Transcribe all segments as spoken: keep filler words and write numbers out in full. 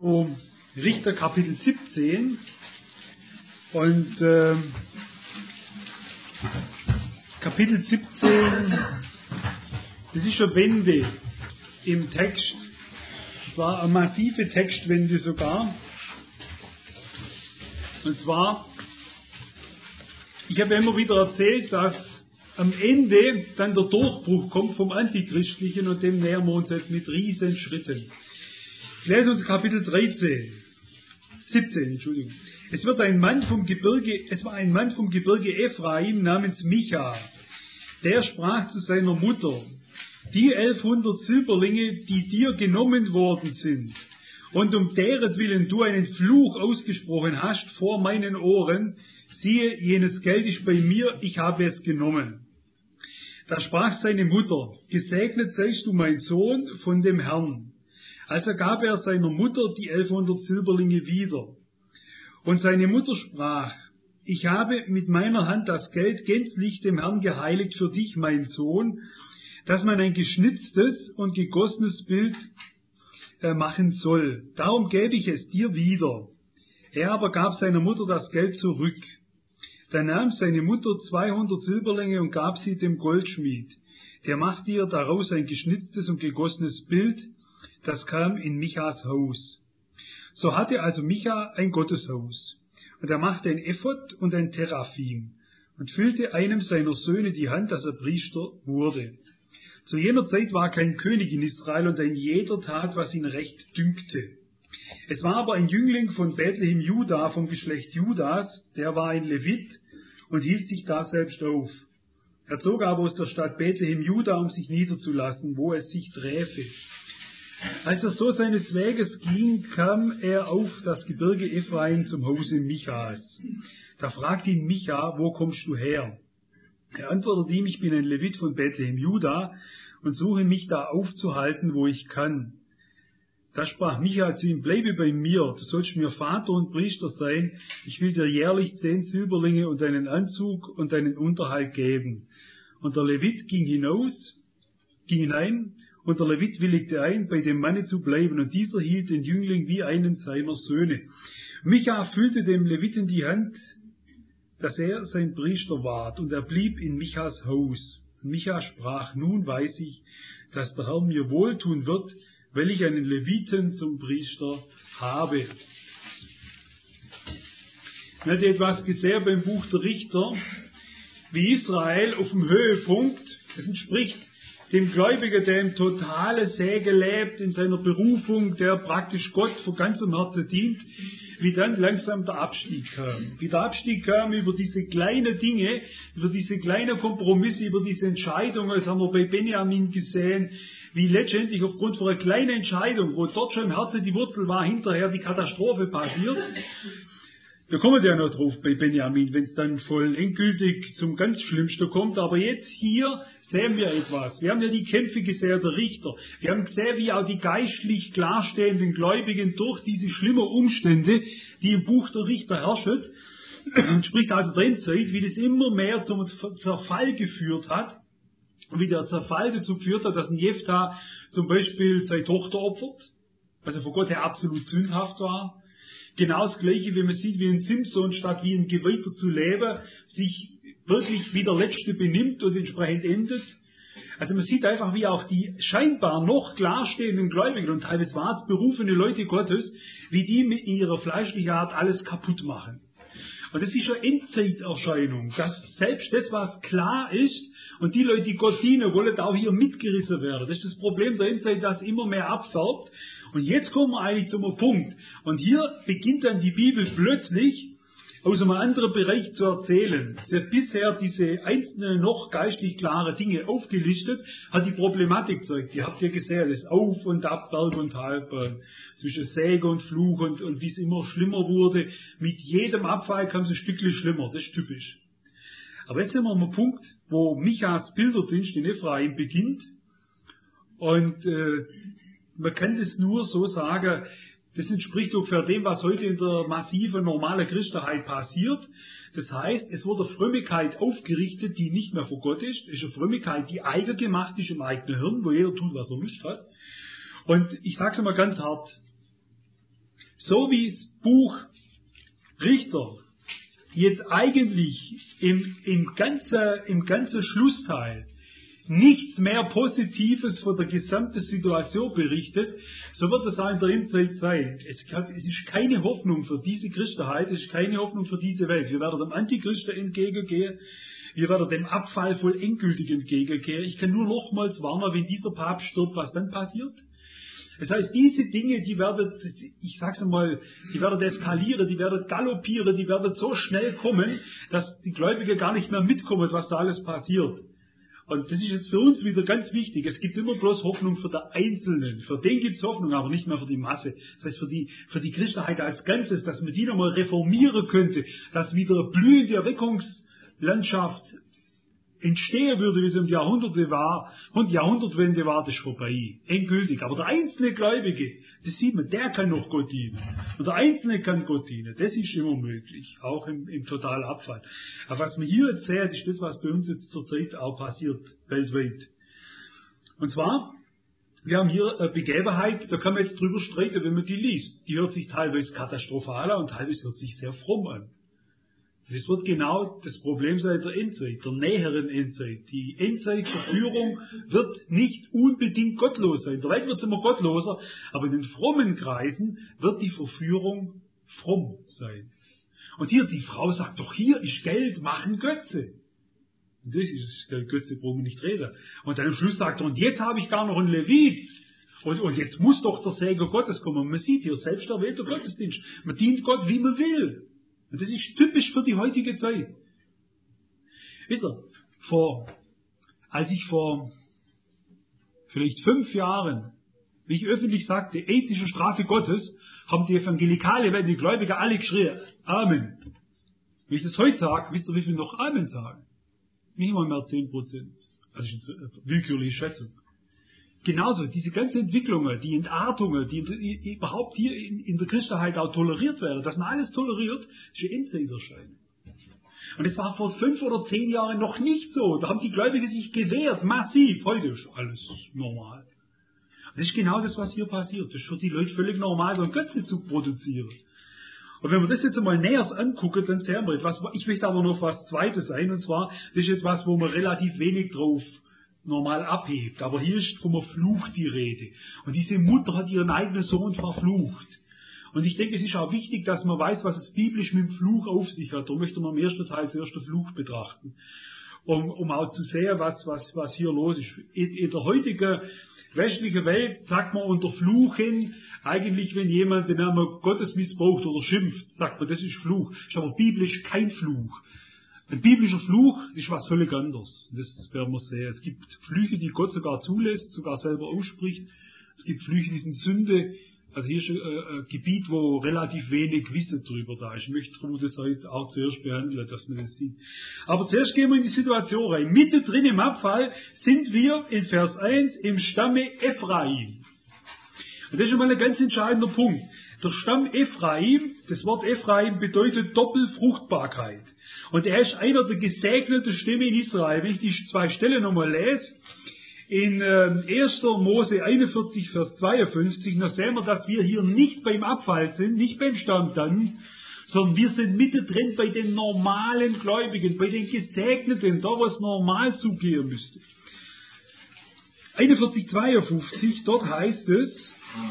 um Richter Kapitel siebzehn und äh, Kapitel siebzehn, das ist eine Wende im Text. Es war eine massive Textwende sogar. Und zwar, ich habe ja immer wieder erzählt, dass am Ende dann der Durchbruch kommt vom Antichristlichen, und dem nähern wir uns jetzt mit riesen Schritten. Ich lese uns Kapitel dreizehn, siebzehn, Entschuldigung. Es wird ein Mann vom Gebirge, es war ein Mann vom Gebirge Ephraim namens Micha. Der sprach zu seiner Mutter: Die elfhundert Silberlinge, die dir genommen worden sind, und um deretwillen du einen Fluch ausgesprochen hast vor meinen Ohren, siehe, jenes Geld ist bei mir, ich habe es genommen. Da sprach seine Mutter: Gesegnet seist du, mein Sohn, von dem Herrn. Also gab er seiner Mutter die elfhundert Silberlinge wieder. Und seine Mutter sprach: Ich habe mit meiner Hand das Geld gänzlich dem Herrn geheiligt für dich, mein Sohn, dass man ein geschnitztes und gegossenes Bild äh, machen soll. Darum gebe ich es dir wieder. Er aber gab seiner Mutter das Geld zurück. Da nahm seine Mutter zweihundert Silberlinge und gab sie dem Goldschmied. Der machte ihr daraus ein geschnitztes und gegossenes Bild, das kam in Michas Haus. So hatte also Micha ein Gotteshaus. Und er machte ein Ephod und ein Teraphim und füllte einem seiner Söhne die Hand, dass er Priester wurde. Zu jener Zeit war kein König in Israel, und ein jeder tat, was ihn recht dünkte. Es war aber ein Jüngling von Bethlehem Juda, vom Geschlecht Judas, der war ein Levit und hielt sich da selbst auf. Er zog aber aus der Stadt Bethlehem Juda, um sich niederzulassen, wo es sich träfe. Als er so seines Weges ging, kam er auf das Gebirge Ephraim zum Hause Michas. Da fragte ihn Micha: Wo kommst du her? Er antwortete ihm: Ich bin ein Levit von Bethlehem Juda und suche mich da aufzuhalten, wo ich kann. Da sprach Micha zu ihm: Bleibe bei mir, du sollst mir Vater und Priester sein, ich will dir jährlich zehn Silberlinge und einen Anzug und einen Unterhalt geben. Und der Levit ging hinaus, ging hinein, und der Levit willigte ein, bei dem Manne zu bleiben, und dieser hielt den Jüngling wie einen seiner Söhne. Micha füllte dem Leviten die Hand, dass er sein Priester ward, und er blieb in Michas Haus. Und Micha sprach: Nun weiß ich, dass der Herr mir wohltun wird, weil ich einen Leviten zum Priester habe. Man hat etwas gesehen beim Buch der Richter, wie Israel auf dem Höhepunkt, das entspricht dem Gläubigen, der im totalen Segen lebt, in seiner Berufung, der praktisch Gott von ganzem Herzen dient, wie dann langsam der Abstieg kam. Wie der Abstieg kam über diese kleinen Dinge, über diese kleinen Kompromisse, über diese Entscheidungen, das haben wir bei Benjamin gesehen, wie letztendlich aufgrund von einer kleinen Entscheidung, wo dort schon im Herzen die Wurzel war, hinterher die Katastrophe passiert. Da kommen wir ja noch drauf bei Benjamin, wenn es dann voll endgültig zum ganz Schlimmsten kommt. Aber jetzt hier sehen wir etwas. Wir haben ja die Kämpfe gesehen der Richter. Wir haben gesehen, wie auch die geistlich klarstehenden Gläubigen durch diese schlimmen Umstände, die im Buch der Richter herrschen, spricht also der Endzeit, wie das immer mehr zum Zerfall geführt hat. Und wie der Zerfall dazu geführt hat, dass ein Jephthah zum Beispiel seine Tochter opfert, was ja vor Gott her absolut sündhaft war. Genau das Gleiche, wie man sieht, wie ein Simson, statt wie ein Geweihter zu leben, sich wirklich wie der Letzte benimmt und entsprechend endet. Also man sieht einfach, wie auch die scheinbar noch klarstehenden Gläubigen und teilweise wahrhaft berufene Leute Gottes, wie die mit ihrer fleischlichen Art alles kaputt machen. Und das ist eine Endzeiterscheinung, dass selbst das, was klar ist, und die Leute, die Gott dienen wollen, auch hier mitgerissen werden. Das ist das Problem der Endzeit, das immer mehr abfärbt. Und jetzt kommen wir eigentlich zum Punkt. Und hier beginnt dann die Bibel plötzlich aus einem anderen Bereich zu erzählen. Sie hat bisher diese einzelnen noch geistlich klare Dinge aufgelistet, hat die Problematik gezeigt. Ihr habt ja gesehen, das Auf- und Ab, Berg- und Talbahn, zwischen Säge und Fluch, und, und wie es immer schlimmer wurde. Mit jedem Abfall kam es ein Stückchen schlimmer, das ist typisch. Aber jetzt sind wir am Punkt, wo Michas Bilderdienst in Ephraim beginnt. Und äh, man kann das nur so sagen, das entspricht ungefähr dem, was heute in der massiven, normalen Christenheit passiert. Das heißt, es wurde Frömmigkeit aufgerichtet, die nicht mehr vor Gott ist. Es ist eine Frömmigkeit, die eigen gemacht ist im eigenen Hirn, wo jeder tut, was er Lust hat. Und ich sage es mal ganz hart, so wie das Buch Richter jetzt eigentlich im, im ganzen im ganzen Schlussteil nichts mehr Positives von der gesamten Situation berichtet, so wird es auch in der Endzeit sein. Es, kann, es ist keine Hoffnung für diese Christenheit, es ist keine Hoffnung für diese Welt. Wir werden dem Antichristen entgegengehen, wir werden dem Abfall voll endgültig entgegengehen. Ich kann nur nochmals warnen, wenn dieser Papst stirbt, was dann passiert. Das heißt, diese Dinge, die werden, ich sag's einmal, die werden eskalieren, die werden galoppieren, die werden so schnell kommen, dass die Gläubigen gar nicht mehr mitkommen, was da alles passiert. Und das ist jetzt für uns wieder ganz wichtig. Es gibt immer bloß Hoffnung für den Einzelnen. Für den gibt es Hoffnung, aber nicht mehr für die Masse. Das heißt, für die, für die Christenheit als Ganzes, dass man die nochmal reformieren könnte, dass wieder eine blühende Erweckungslandschaft entstehen würde, wie es um die Jahrhunderte war, und die Jahrhundertwende war, das vorbei. Endgültig. Aber der einzelne Gläubige, das sieht man, der kann noch Gott dienen. Und der Einzelne kann Gott dienen. Das ist immer möglich. Auch im, im totalen Abfall. Aber was man hier erzählt, ist das, was bei uns jetzt zurzeit auch passiert, weltweit. Und zwar, wir haben hier eine Begebenheit, da kann man jetzt drüber streiten, wenn man die liest. Die hört sich teilweise katastrophal an und teilweise hört sich sehr fromm an. Das wird genau das Problem sein der Endzeit, der näheren Endzeit. Die Endzeitverführung wird nicht unbedingt gottlos sein. In der Welt wird es immer gottloser, aber in den frommen Kreisen wird die Verführung fromm sein. Und hier, die Frau sagt doch, hier ist Geld, machen Götze. Und das ist das Götze, brauchen wir nicht reden. Und dann am Schluss sagt er, und jetzt habe ich gar noch einen Levit. Und, und jetzt muss doch der Segen Gottes kommen. Und man sieht hier, selbst erwählter Gottesdienst. Man dient Gott, wie man will. Und das ist typisch für die heutige Zeit. Wisst ihr, vor, als ich vor vielleicht fünf Jahren, wie ich öffentlich sagte, ethische Strafe Gottes, haben die evangelikale Welt, die Gläubigen alle geschrien, Amen. Wenn ich das heute sage, wisst ihr, wie viel noch Amen sagen? Nicht mal mehr zehn Prozent. Also das ist eine willkürliche Schätzung. Genauso, diese ganzen Entwicklungen, die Entartungen, die, die überhaupt hier in, in der Christenheit auch toleriert werden, dass man alles toleriert, ist eine Endzeiterscheinung. Und es war vor fünf oder zehn Jahren noch nicht so. Da haben die Gläubigen sich gewehrt, massiv. Heute ist alles normal. Und das ist genau das, was hier passiert. Das ist für die Leute völlig normal, so ein Götze zu produzieren. Und wenn wir das jetzt einmal näher angucken, dann sehen wir etwas. Ich möchte aber noch was Zweites ein, und zwar, das ist etwas, wo man relativ wenig drauf normal abhebt. Aber hier ist vom Fluch die Rede. Und diese Mutter hat ihren eigenen Sohn verflucht. Und ich denke, es ist auch wichtig, dass man weiß, was es biblisch mit dem Fluch auf sich hat. Darum möchte man im ersten Teil zuerst den Fluch betrachten. Um, um auch zu sehen, was, was, was hier los ist. In, in der heutigen westlichen Welt sagt man unter Fluchen, eigentlich wenn jemand den Namen Gottes missbraucht oder schimpft, sagt man, das ist Fluch. Das ist aber biblisch kein Fluch. Ein biblischer Fluch ist was völlig anderes. Das werden wir sehen. Es gibt Flüche, die Gott sogar zulässt, sogar selber ausspricht. Es gibt Flüche, die sind Sünde. Also hier ist ein, ein Gebiet, wo relativ wenig Wissen drüber da ist. Ich möchte das heute auch zuerst behandeln, dass man das sieht. Aber zuerst gehen wir in die Situation rein. Mittendrin im Abfall sind wir in Vers eins im Stamme Ephraim. Und das ist schon mal ein ganz entscheidender Punkt. Der Stamm Ephraim, das Wort Ephraim bedeutet Doppelfruchtbarkeit. Und er ist einer der gesegneten Stämme in Israel. Wenn ich die zwei Stellen nochmal lese, in äh, erster Mose einundvierzig, Vers zweiundfünfzig, dann sehen wir, dass wir hier nicht beim Abfall sind, nicht beim Stamm dann, sondern wir sind mittendrin bei den normalen Gläubigen, bei den Gesegneten, da wo es normal zugehen müsste. einundvierzig, zweiundfünfzig, dort heißt es,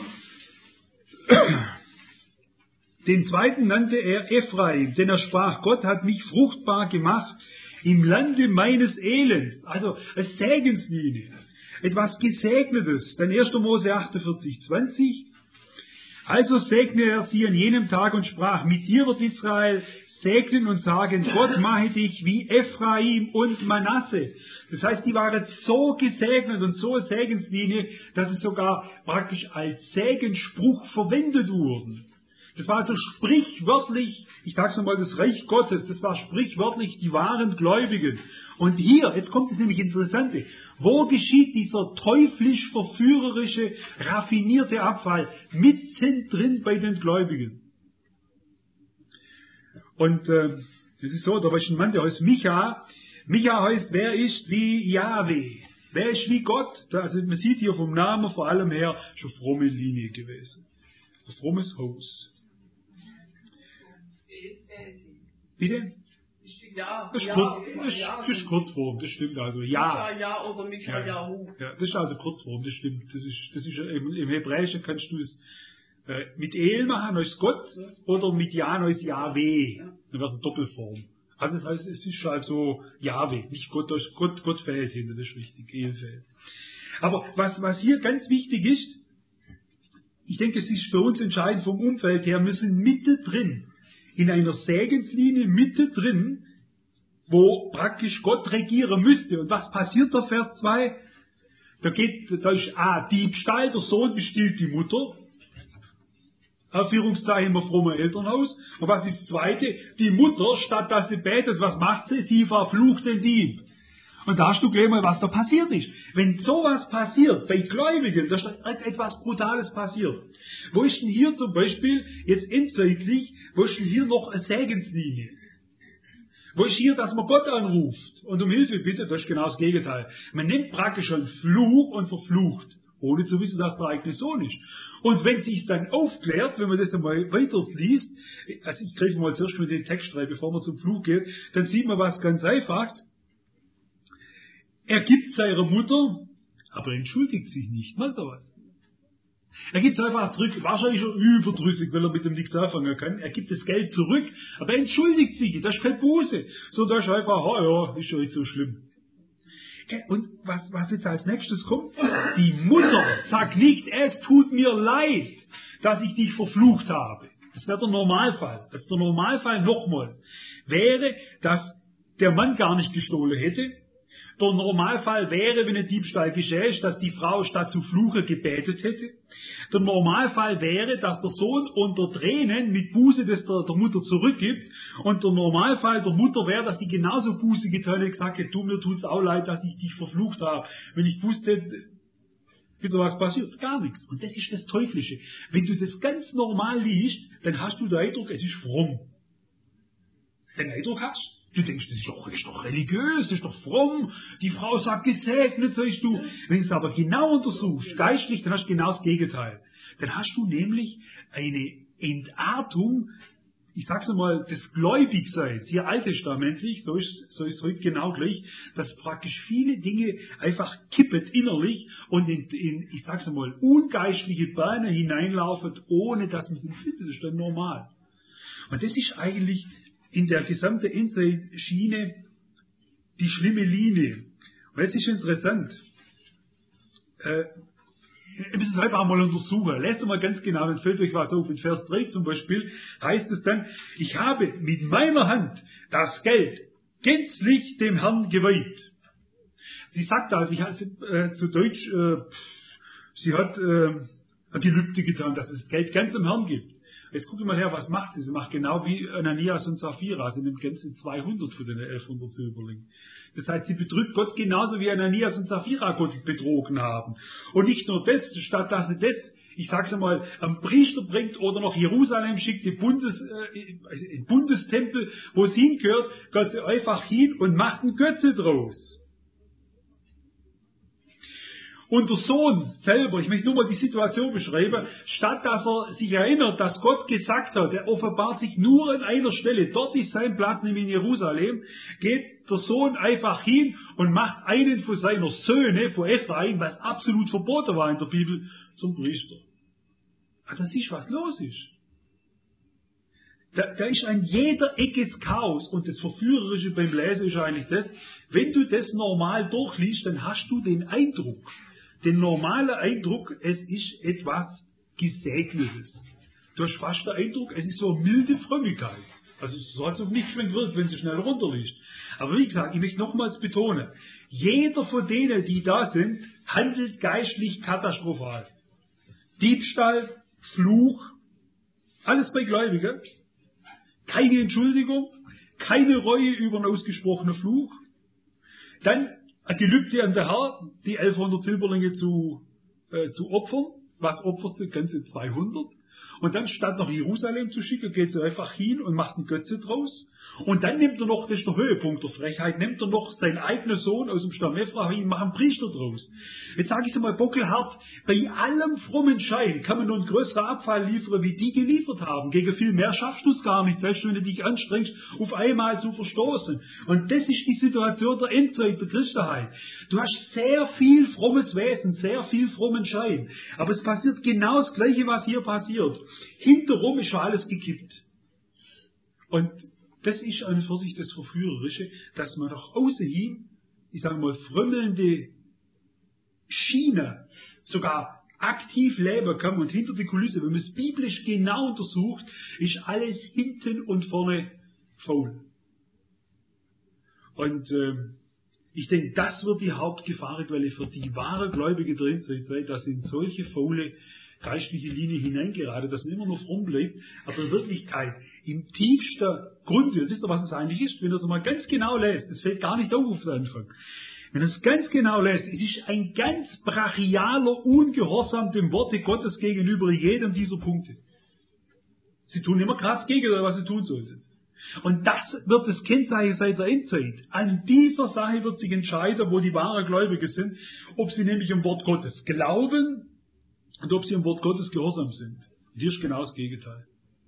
den zweiten nannte er Ephraim, denn er sprach, Gott hat mich fruchtbar gemacht im Lande meines Elends. Also eine Segenslinie, etwas Gesegnetes. Dann erster Mose achtundvierzig, zwanzig. Also segnete er sie an jenem Tag und sprach, mit dir wird Israel segnen und sagen, Gott mache dich wie Ephraim und Manasse. Das heißt, die waren so gesegnet und so eine Segenslinie, dass es sogar praktisch als Segensspruch verwendet wurden. Das war also sprichwörtlich, ich sag's nochmal, das Reich Gottes, das war sprichwörtlich die wahren Gläubigen. Und hier, jetzt kommt es nämlich Interessante, wo geschieht dieser teuflisch verführerische, raffinierte Abfall? Mittendrin bei den Gläubigen. Und äh, das ist so, da war ein Mann, der heißt Micha. Micha heißt, wer ist wie Jahwe? Wer ist wie Gott? Also man sieht hier vom Namen vor allem her schon fromme Linie gewesen. Ein frommes Haus. Bitte? Ja, Das ist, ja, kurz, ja, das, ja, das ist Kurzform, das stimmt also. Ja. Micha, ja oder Micha, Ja, Jahu. ja, das ist also Kurzform, das stimmt. Das ist, das ist im, im Hebräischen kannst du es äh, mit El machen, als Gott, oder mit Jan als Yahweh. Dann wäre es eine Doppelform. Also das heißt, es ist also Yahweh, nicht Gott, Gott, Gott fällt hinter, das ist richtig, El fällt. Aber was, was hier ganz wichtig ist, ich denke, es ist für uns entscheidend vom Umfeld her, wir sind mittendrin, in einer Segenslinie mittendrin, wo praktisch Gott regieren müsste. Und was passiert da, Vers zwei? Da geht, da ist A, Diebstahl, der Sohn bestiehlt die Mutter. Aufführungszeichen im frommen Elternhaus. Und was ist das Zweite? Die Mutter, statt dass sie betet, was macht sie? Sie verflucht den Dieb. Und da hast du gleich mal, was da passiert ist. Wenn sowas passiert, bei Gläubigen, da ist etwas Brutales passiert. Wo ist denn hier zum Beispiel, jetzt endzeitlich, wo ist denn hier noch eine Segenslinie? Wo ist hier, dass man Gott anruft und um Hilfe bittet? Das ist genau das Gegenteil. Man nimmt praktisch einen Fluch und verflucht, ohne zu wissen, dass der eigene Sohn ist. Und wenn sich dann aufklärt, wenn man das einmal weiter liest, also ich greife mal zuerst mit den Text rein, bevor man zum Fluch geht, dann sieht man was ganz Einfaches. Er gibt seiner Mutter, aber er entschuldigt sich nicht. Macht er was? Er gibt es einfach zurück. Wahrscheinlich schon überdrüssig, weil er mit dem nichts anfangen kann. Er gibt das Geld zurück, aber er entschuldigt sich. Das ist keine Buße. So, da ist einfach, oh ja, ist schon nicht so schlimm. Und was, was jetzt als nächstes kommt? Die Mutter sagt nicht, es tut mir leid, dass ich dich verflucht habe. Das wäre der Normalfall. Das ist der Normalfall nochmals. Wäre, dass der Mann gar nicht gestohlen hätte. Der Normalfall wäre, wenn ein Diebstahl geschähe, dass die Frau statt zu fluchen gebetet hätte. Der Normalfall wäre, dass der Sohn unter Tränen mit Buße das der, der Mutter zurückgibt. Und der Normalfall der Mutter wäre, dass die genauso Buße getan hätte, gesagt hätte, du, mir tut's auch leid, dass ich dich verflucht habe. Wenn ich wusste, wie sowas passiert, gar nichts. Und das ist das Teuflische. Wenn du das ganz normal liest, dann hast du den Eindruck, es ist fromm. Den Eindruck hast du. denkst, das ist doch, ist doch religiös, das ist doch fromm, die Frau sagt gesegnet, sagst du. Wenn du es aber genau untersuchst, geistlich, dann hast du genau das Gegenteil. Dann hast du nämlich eine Entartung, ich sag's einmal, des Gläubigseins, hier alttestamentlich, so ist, so ist heute genau gleich, dass praktisch viele Dinge einfach kippet innerlich und in, in ich sag's einmal, ungeistliche Bahnen hineinlaufen, ohne dass man sie findet. Das ist dann normal. Und das ist eigentlich in der gesamten Endzeit-Schiene die schlimme Linie. Und jetzt ist interessant, äh, ihr müsst es einfach einmal untersuchen. Lest mal ganz genau, dann fällt euch was auf. In Vers drei zum Beispiel heißt es dann, ich habe mit meiner Hand das Geld gänzlich dem Herrn geweiht. Sie sagt also, ich habe, äh, zu Deutsch, äh, sie hat äh, ein Gelübde getan, dass es das Geld ganz dem Herrn gibt. Jetzt guckt mal her, was macht sie? Sie macht genau wie Ananias und Sapphira. Sie nimmt ganze zweihundert für den elfhundert Silberling. Das heißt, sie betrügt Gott genauso wie Ananias und Sapphira Gott betrogen haben. Und nicht nur das, statt dass sie das, ich sag's einmal, am Priester bringt oder nach Jerusalem schickt, den Bundes, äh, Bundestempel, wo es hingehört, geht sie einfach hin und macht einen Götze draus. Und der Sohn selber, ich möchte nur mal die Situation beschreiben, statt dass er sich erinnert, dass Gott gesagt hat, er offenbart sich nur an einer Stelle, dort ist sein Platz, nämlich in Jerusalem, geht der Sohn einfach hin und macht einen von seiner Söhne, von Ephraim, was absolut verboten war in der Bibel, zum Priester. Ah, das ist, was los ist. Da, da ist an jeder Ecke das Chaos, und das Verführerische beim Lesen ist eigentlich das, wenn du das normal durchliest, dann hast du den Eindruck, den normalen Eindruck, es ist etwas Gesegnetes. Du hast fast den Eindruck, es ist so eine milde Frömmigkeit. Also so als ob nicht schmeckt wird, wenn sie schnell runterliest. Aber wie gesagt, ich möchte nochmals betonen, jeder von denen, die da sind, handelt geistlich katastrophal. Diebstahl, Fluch, alles bei Gläubigen. Keine Entschuldigung, keine Reue über einen ausgesprochenen Fluch. Dann ein Gelübde an der Herr, die elfhundert Silberlinge zu, äh, zu opfern. Was opfert sie? Ganze zweihundert. Und dann statt nach Jerusalem zu schicken, geht sie einfach hin und macht einen Götze draus. Und dann nimmt er noch, das ist der Höhepunkt der Frechheit, nimmt er noch seinen eigenen Sohn aus dem Stamm Ephraim, macht einen Priester draus. Jetzt sage ich es mal bockelhart, bei allem frommen Schein kann man nur einen größeren Abfall liefern, wie die geliefert haben. Gegen viel mehr schaffst du es gar nicht, selbst wenn du dich anstrengst, auf einmal zu verstoßen. Und das ist die Situation der Endzeit, der Christenheit. Du hast sehr viel frommes Wesen, sehr viel frommen Schein. Aber es passiert genau das Gleiche, was hier passiert. Hinterrum ist schon alles gekippt. Und das ist an und für sich das Verführerische, dass man nach außen hin, ich sage mal, frömmelnde Schiene sogar aktiv leben kann und hinter die Kulisse, wenn man es biblisch genau untersucht, ist alles hinten und vorne faul. Und äh, ich denke, das wird die Hauptgefahrenquelle für die wahre Gläubige drin sein, dass in solche faule geistliche Linie hineingeraten, dass man immer noch fromm bleibt, aber in Wirklichkeit im tiefsten Grund, wisst ihr, was es eigentlich ist, wenn ihr es mal ganz genau lest, das fällt gar nicht auf auf den Anfang. Wenn ihr es ganz genau lest, es ist ein ganz brachialer Ungehorsam dem Worte Gottes gegenüber jedem dieser Punkte. Sie tun immer gerade das Gegenteil, was sie tun sollten. Und das wird das Kennzeichen seit der Endzeit. An dieser Sache wird sich entscheiden, wo die wahren Gläubigen sind, ob sie nämlich im Wort Gottes glauben und ob sie im Wort Gottes gehorsam sind. Und hier ist genau das Gegenteil.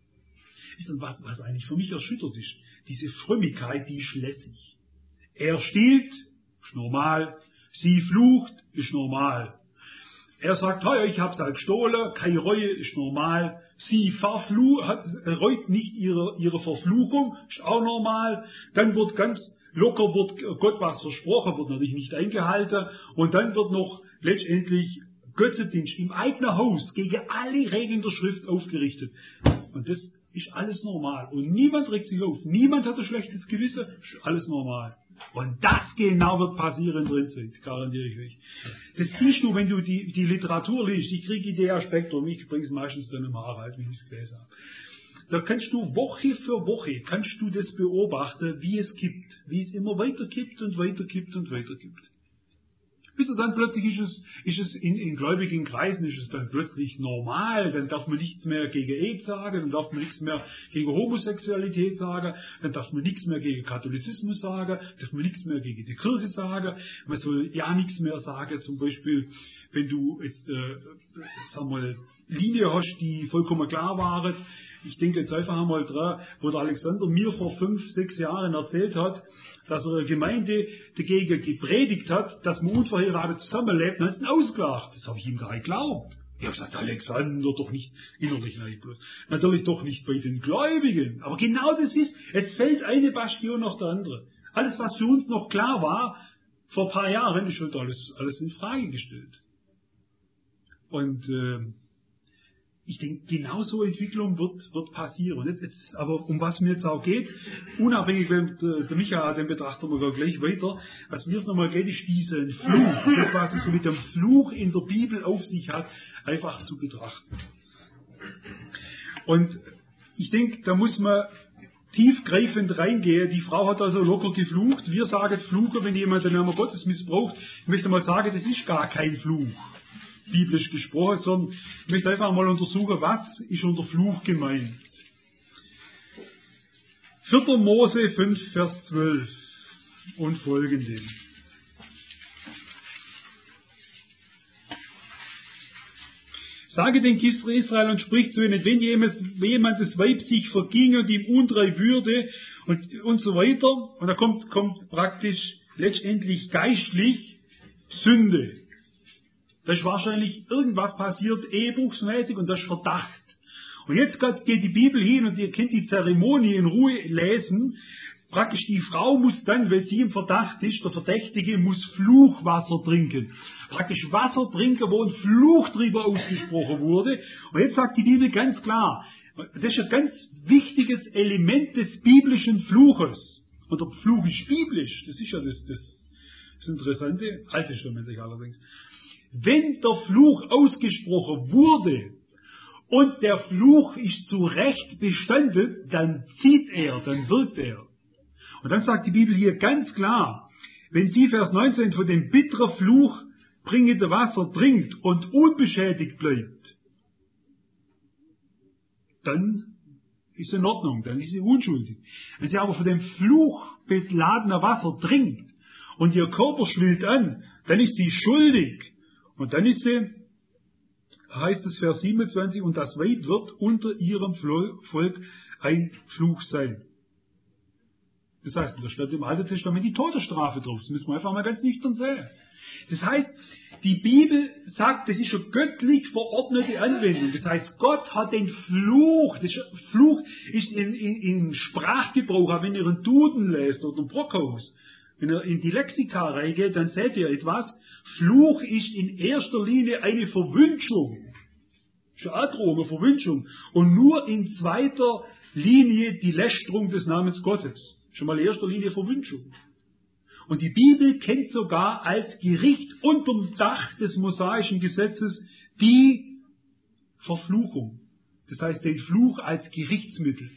Ist dann was, was eigentlich für mich erschüttert ist. Diese Frömmigkeit, die ist lässig. Er stiehlt, ist normal. Sie flucht, ist normal. Er sagt, hey, ich hab's halt gestohlen, keine Reue, ist normal. Sie verflucht, hat, reut nicht ihre, ihre Verfluchung, ist auch normal. Dann wird ganz locker wird Gott was versprochen, wird natürlich nicht eingehalten. Und dann wird noch letztendlich Götzendienst im eigenen Haus gegen alle Regeln der Schrift aufgerichtet. Und das ist alles normal. Und niemand regt sich auf. Niemand hat ein schlechtes Gewissen. Ist alles normal. Und das genau wird passieren in der Endzeit, garantiere ich euch. Das siehst du, wenn du die, die Literatur liest. Ich kriege Idee-Aspekte, ich bringe es meistens dann im Harald, wenn ich es gelesen habe. Da kannst du Woche für Woche, kannst du das beobachten, wie es kippt. Wie es immer weiter kippt und weiter kippt und weiter kippt. Bis dann plötzlich ist es, ist es in, in gläubigen Kreisen ist es dann plötzlich normal, dann darf man nichts mehr gegen Ehe sagen, dann darf man nichts mehr gegen Homosexualität sagen, dann darf man nichts mehr gegen Katholizismus sagen, darf man nichts mehr gegen die Kirche sagen, man soll ja nichts mehr sagen, zum Beispiel, wenn du jetzt, äh, sag mal, Linie hast, die vollkommen klar waren. Ich denke jetzt einfach einmal dran, wo der Alexander mir vor fünf, sechs Jahren erzählt hat, dass er eine Gemeinde dagegen gepredigt hat, dass man unverheiratet zusammenlebt, dann ist er ausgelacht. Das habe ich ihm gar nicht geglaubt. Ich habe gesagt, Alexander, doch nicht innerlich, nein, bloß. Natürlich doch nicht bei den Gläubigen. Aber genau das ist, es fällt eine Bastion nach der andere. Alles, was für uns noch klar war, vor ein paar Jahren, ist halt alles, alles in Frage gestellt. Und, äh, ich denke, genau so Entwicklung wird, wird passieren. Jetzt, jetzt, aber um was mir jetzt auch geht, unabhängig, wenn der, der Michael, den betrachten wir gleich weiter, was mir jetzt nochmal geht, ist diesen Fluch, das, was es so mit dem Fluch in der Bibel auf sich hat, einfach zu betrachten. Und ich denke, da muss man tiefgreifend reingehen. Die Frau hat also locker geflucht. Wir sagen Fluche, wenn jemand den Namen Gottes missbraucht. Ich möchte mal sagen, das ist gar kein Fluch, biblisch gesprochen, sondern ich möchte einfach mal untersuchen, was ist unter Fluch gemeint. vierter Mose fünf, Vers zwölf und folgende. Sage den Kindern Israel und spricht zu ihnen, wenn jemand das Weib sich verging und ihm untreu würde und, und so weiter, und da kommt, kommt praktisch letztendlich geistlich Sünde. Da ist wahrscheinlich irgendwas passiert, ehebruchsmäßig, und das ist Verdacht. Und jetzt geht die Bibel hin und ihr könnt die Zeremonie in Ruhe lesen. Praktisch die Frau muss dann, weil sie im Verdacht ist, der Verdächtige muss Fluchwasser trinken. Praktisch Wasser trinken, wo ein Fluch drüber ausgesprochen wurde. Und jetzt sagt die Bibel ganz klar, das ist ein ganz wichtiges Element des biblischen Fluches. Und der Fluch ist biblisch, das ist ja das, das, das Interessante, alte Stimme sich allerdings. Wenn der Fluch ausgesprochen wurde und der Fluch ist zu Recht bestanden, dann zieht er, dann wirkt er. Und dann sagt die Bibel hier ganz klar, wenn sie, Vers neunzehn, von dem bitteren Fluch bringende Wasser trinkt und unbeschädigt bleibt, dann ist in Ordnung, dann ist sie unschuldig. Wenn sie aber von dem Fluch beladener Wasser trinkt und ihr Körper schwillt an, dann ist sie schuldig. Und dann ist sie, heißt es Vers siebenundzwanzig, und das Weib wird unter ihrem Volk ein Fluch sein. Das heißt, da steht im Alten Testament die Todesstrafe drauf. Das müssen wir einfach mal ganz nüchtern sehen. Das heißt, die Bibel sagt, das ist eine göttlich verordnete Anwendung. Das heißt, Gott hat den Fluch, das Fluch ist in, in, in Sprachgebrauch, auch wenn ihr einen Duden lest oder einen Brockhaus, wenn ihr in die Lexika reingeht, dann seht ihr etwas. Fluch ist in erster Linie eine Verwünschung. Das ist eine Androhung, eine Verwünschung. Und nur in zweiter Linie die Lästerung des Namens Gottes. Schon mal in erster Linie Verwünschung. Und die Bibel kennt sogar als Gericht unterm Dach des mosaischen Gesetzes die Verfluchung. Das heißt, den Fluch als Gerichtsmittel.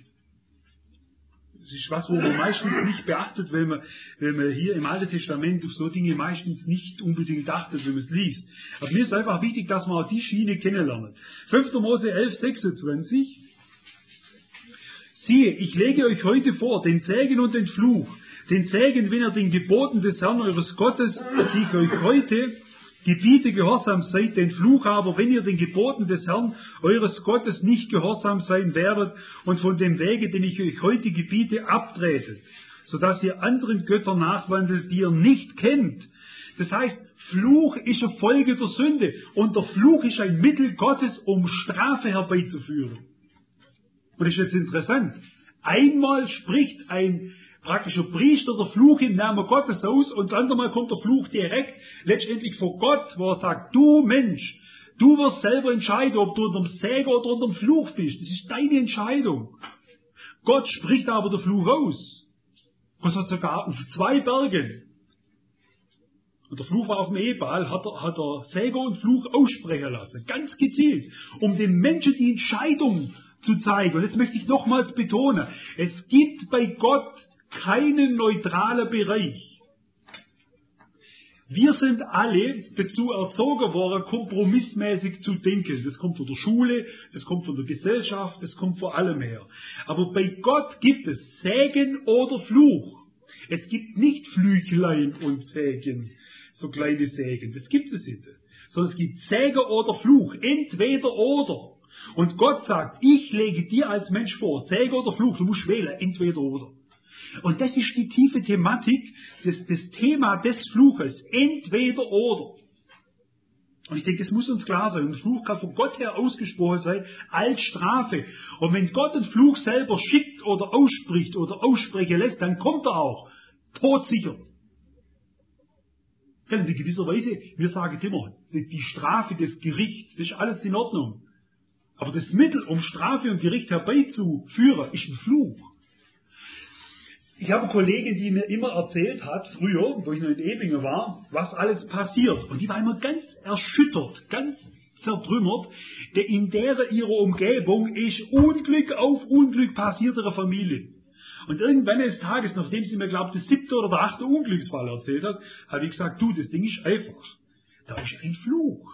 Das ist was, wo man meistens nicht beachtet, wenn man, wenn man hier im Alten Testament auf so Dinge meistens nicht unbedingt achtet, wenn man es liest. Aber mir ist einfach wichtig, dass man auch die Schiene kennenlernen. fünfter Mose elf, sechsundzwanzig. Siehe, ich lege euch heute vor, den Segen und den Fluch. Den Segen, wenn ihr den Geboten des Herrn eures Gottes, die ich euch heute gebiete, gehorsam seid, den Fluch aber, wenn ihr den Geboten des Herrn eures Gottes nicht gehorsam sein werdet und von dem Wege, den ich euch heute gebiete, abtretet, sodass ihr anderen Göttern nachwandelt, die ihr nicht kennt. Das heißt, Fluch ist eine Folge der Sünde und der Fluch ist ein Mittel Gottes, um Strafe herbeizuführen. Und das ist jetzt interessant. Einmal spricht ein praktischer Priester der Fluch im Namen Gottes aus und das andere Mal kommt der Fluch direkt letztendlich vor Gott, wo er sagt, du Mensch, du wirst selber entscheiden, ob du unter dem Segen oder unter dem Fluch bist. Das ist deine Entscheidung. Gott spricht aber der Fluch aus. Und hat sogar auf zwei Bergen. Und der Fluch war auf dem Ebal, hat er, hat er Segen und Fluch aussprechen lassen. Ganz gezielt. Um dem Menschen die Entscheidung zu zeigen. Und jetzt möchte ich nochmals betonen, es gibt bei Gott keinen neutralen Bereich. Wir sind alle dazu erzogen worden, kompromissmäßig zu denken. Das kommt von der Schule, das kommt von der Gesellschaft, das kommt von allem her. Aber bei Gott gibt es Segen oder Fluch. Es gibt nicht Flüchlein und Segen, so kleine Segen. Das gibt es nicht. Sondern es gibt Segen oder Fluch, entweder oder. Und Gott sagt, ich lege dir als Mensch vor, Segen oder Fluch, du musst wählen, entweder oder. Und das ist die tiefe Thematik, das, das Thema des Fluches, entweder oder. Und ich denke, es muss uns klar sein, ein Fluch kann von Gott her ausgesprochen sein als Strafe. Und wenn Gott einen Fluch selber schickt oder ausspricht oder aussprechen lässt, dann kommt er auch todsicher. In gewisser Weise, wir sagen immer, die Strafe des Gerichts, das ist alles in Ordnung. Aber das Mittel, um Strafe und Gericht herbeizuführen, ist ein Fluch. Ich habe eine Kollegin, die mir immer erzählt hat, früher, wo ich noch in Ebingen war, was alles passiert. Und die war immer ganz erschüttert, ganz zertrümmert, denn in der ihrer Umgebung ist Unglück auf Unglück passiert ihrer Familie. Und irgendwann eines Tages, nachdem sie mir, glaube ich, das siebte oder der achte Unglücksfall erzählt hat, habe ich gesagt, du, das Ding ist einfach. Da ist ein Fluch.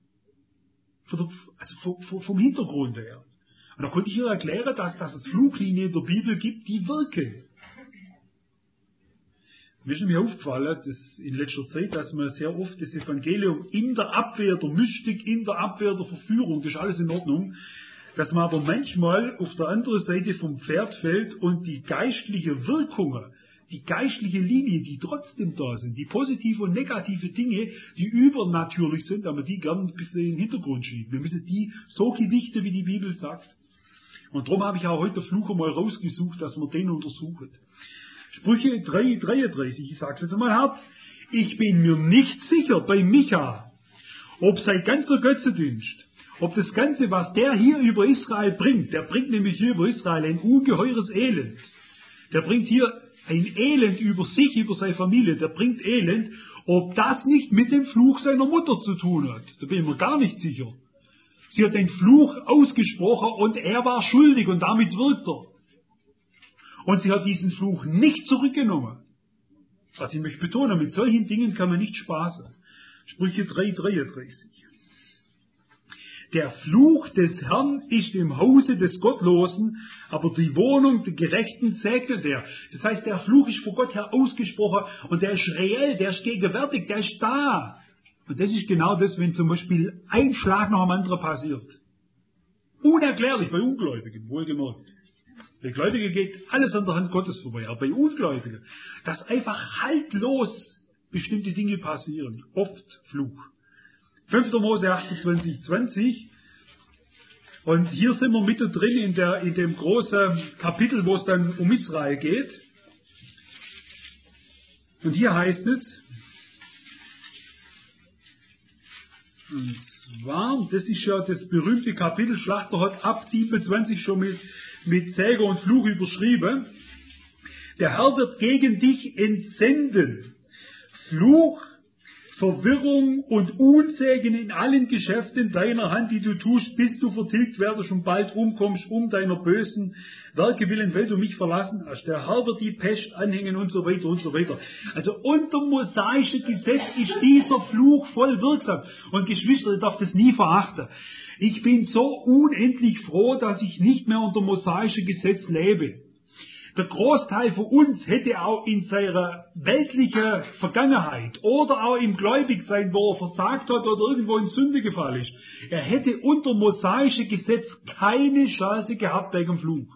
Also vom Hintergrund her. Und da konnte ich ihr erklären, dass, dass es Fluchlinien in der Bibel gibt, die wirken. Mir ist mir aufgefallen, dass in letzter Zeit, dass man sehr oft das Evangelium in der Abwehr der Mystik, in der Abwehr der Verführung, das ist alles in Ordnung, dass man aber manchmal auf der anderen Seite vom Pferd fällt und die geistliche Wirkungen, die geistliche Linie, die trotzdem da sind, die positive und negative Dinge, die übernatürlich sind, aber die gerne ein bisschen in den Hintergrund schieben. Wir müssen die so gewichten, wie die Bibel sagt. Und darum habe ich auch heute Fluch mal rausgesucht, dass man den untersucht. Sprüche drei, dreiunddreißig, ich sage es jetzt mal hart, ich bin mir nicht sicher bei Micha, ob sein ganzer Götzendienst, ob das Ganze, was der hier über Israel bringt, der bringt nämlich hier über Israel ein ungeheures Elend. Der bringt hier ein Elend über sich, über seine Familie, der bringt Elend, ob das nicht mit dem Fluch seiner Mutter zu tun hat. Da bin ich mir gar nicht sicher. Sie hat den Fluch ausgesprochen und er war schuldig und damit wirkt er. Und sie hat diesen Fluch nicht zurückgenommen. Was ich möchte betonen, mit solchen Dingen kann man nicht spaßen. Sprüche drei, dreiunddreißig. der Fluch des Herrn ist im Hause des Gottlosen, aber die Wohnung der Gerechten segnet er. Das heißt, der Fluch ist von Gott her ausgesprochen und der ist reell, der ist gegenwärtig, der ist da. Und das ist genau das, wenn zum Beispiel ein Schlag nach dem anderen passiert. Unerklärlich bei Ungläubigen, wohlgemerkt. Bei Gläubigen geht alles an der Hand Gottes vorbei, aber bei Ungläubigen, dass einfach haltlos bestimmte Dinge passieren. Oft Fluch. fünfter Mose achtundzwanzig, zwanzig. Und hier sind wir mittendrin in, der, in dem großen Kapitel, wo es dann um Israel geht. Und hier heißt es, und zwar, das ist ja das berühmte Kapitel, Schlachter hat ab siebenundzwanzig schon mit, mit Säger und Fluch überschrieben. Der Herr wird gegen dich entsenden. Fluch, Verwirrung und Unsegen in allen Geschäften deiner Hand, die du tust, bis du vertilgt werdest und bald umkommst, um deiner bösen Werke willen, weil du mich verlassen hast. Der Herr wird die Pest anhängen und so weiter und so weiter. Also unter dem mosaischen Gesetz ist dieser Fluch voll wirksam. Und Geschwister, ihr dürft das nie verachten. Ich bin so unendlich froh, dass ich nicht mehr unter mosaischen Gesetz lebe. Der Großteil von uns hätte auch in seiner weltlichen Vergangenheit oder auch im Gläubigsein, wo er versagt hat oder irgendwo in Sünde gefallen ist, er hätte unter mosaische Gesetz keine Chance gehabt wegen dem Fluch.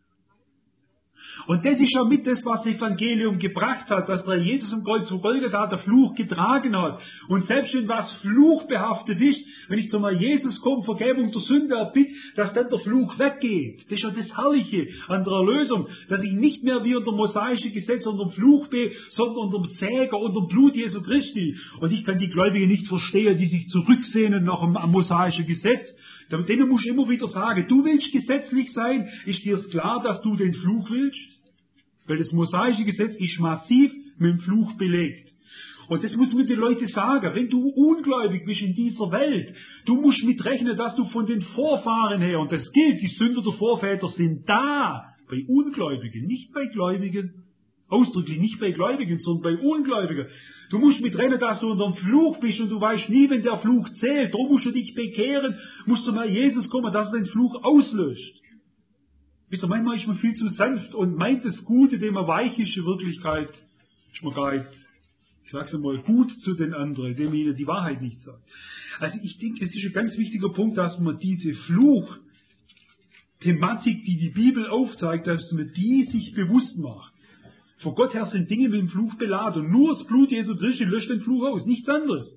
Und das ist ja mit das, was das Evangelium gebracht hat, dass der Jesus am Kreuz von Golgatha der Fluch getragen hat. Und selbst wenn was fluchbehaftet ist, wenn ich zu mal Jesus komme, Vergebung der Sünde erbitte, dass dann der Fluch weggeht. Das ist ja das Herrliche an der Erlösung, dass ich nicht mehr wie unter mosaische Gesetz unter dem Fluch bin, sondern unter dem Säger, unter dem Blut Jesu Christi. Und ich kann die Gläubigen nicht verstehen, die sich zurücksehnen nach dem mosaischen Gesetz. Denen muss ich immer wieder sagen, du willst gesetzlich sein, ist dir klar, dass du den Fluch willst? Weil das mosaische Gesetz ist massiv mit dem Fluch belegt. Und das muss man den Leuten sagen, wenn du ungläubig bist in dieser Welt, du musst mitrechnen, dass du von den Vorfahren her, und das gilt, die Sünder der Vorväter sind da, bei Ungläubigen, nicht bei Gläubigen, ausdrücklich nicht bei Gläubigen, sondern bei Ungläubigen. Du musst mitrechnen, dass du unter dem Fluch bist und du weißt nie, wenn der Fluch zählt. Darum musst du dich bekehren, musst du mal Jesus kommen, dass er den Fluch auslöscht. Wisst ihr, manchmal ist man viel zu sanft und meint das Gute, dem er weich ist, in Wirklichkeit ist man gar nicht, ich sag's einmal, gut zu den anderen, dem ihnen die Wahrheit nicht sagt. Also ich denke, es ist ein ganz wichtiger Punkt, dass man diese Fluch-Thematik, die die Bibel aufzeigt, dass man die sich bewusst macht. Vor Gott her sind Dinge mit dem Fluch beladen. Und nur das Blut Jesu Christi löscht den Fluch aus, nichts anderes.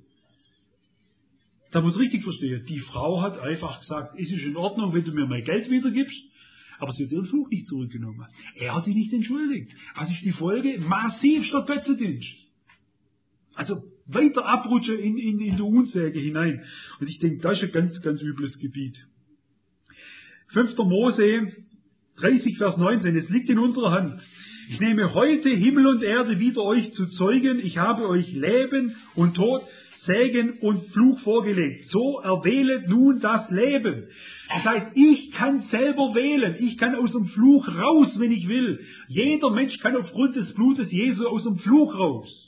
Da muss ich richtig verstehen. Die Frau hat einfach gesagt, es ist in Ordnung, wenn du mir mein Geld wiedergibst, aber sie hat ihren Fluch nicht zurückgenommen. Er hat sie nicht entschuldigt. Was ist die Folge? Massivster Götzendienst. Also weiter abrutschen in, in, in die Unsäge hinein. Und ich denke, das ist ein ganz, ganz übles Gebiet. fünfter Mose dreißig, Vers neunzehn. Es liegt in unserer Hand. Ich nehme heute Himmel und Erde wieder euch zu Zeugen. Ich habe euch Leben und Tod, Segen und Fluch vorgelegt. So erwählet nun das Leben. Das heißt, ich kann selber wählen. Ich kann aus dem Fluch raus, wenn ich will. Jeder Mensch kann aufgrund des Blutes Jesu aus dem Fluch raus.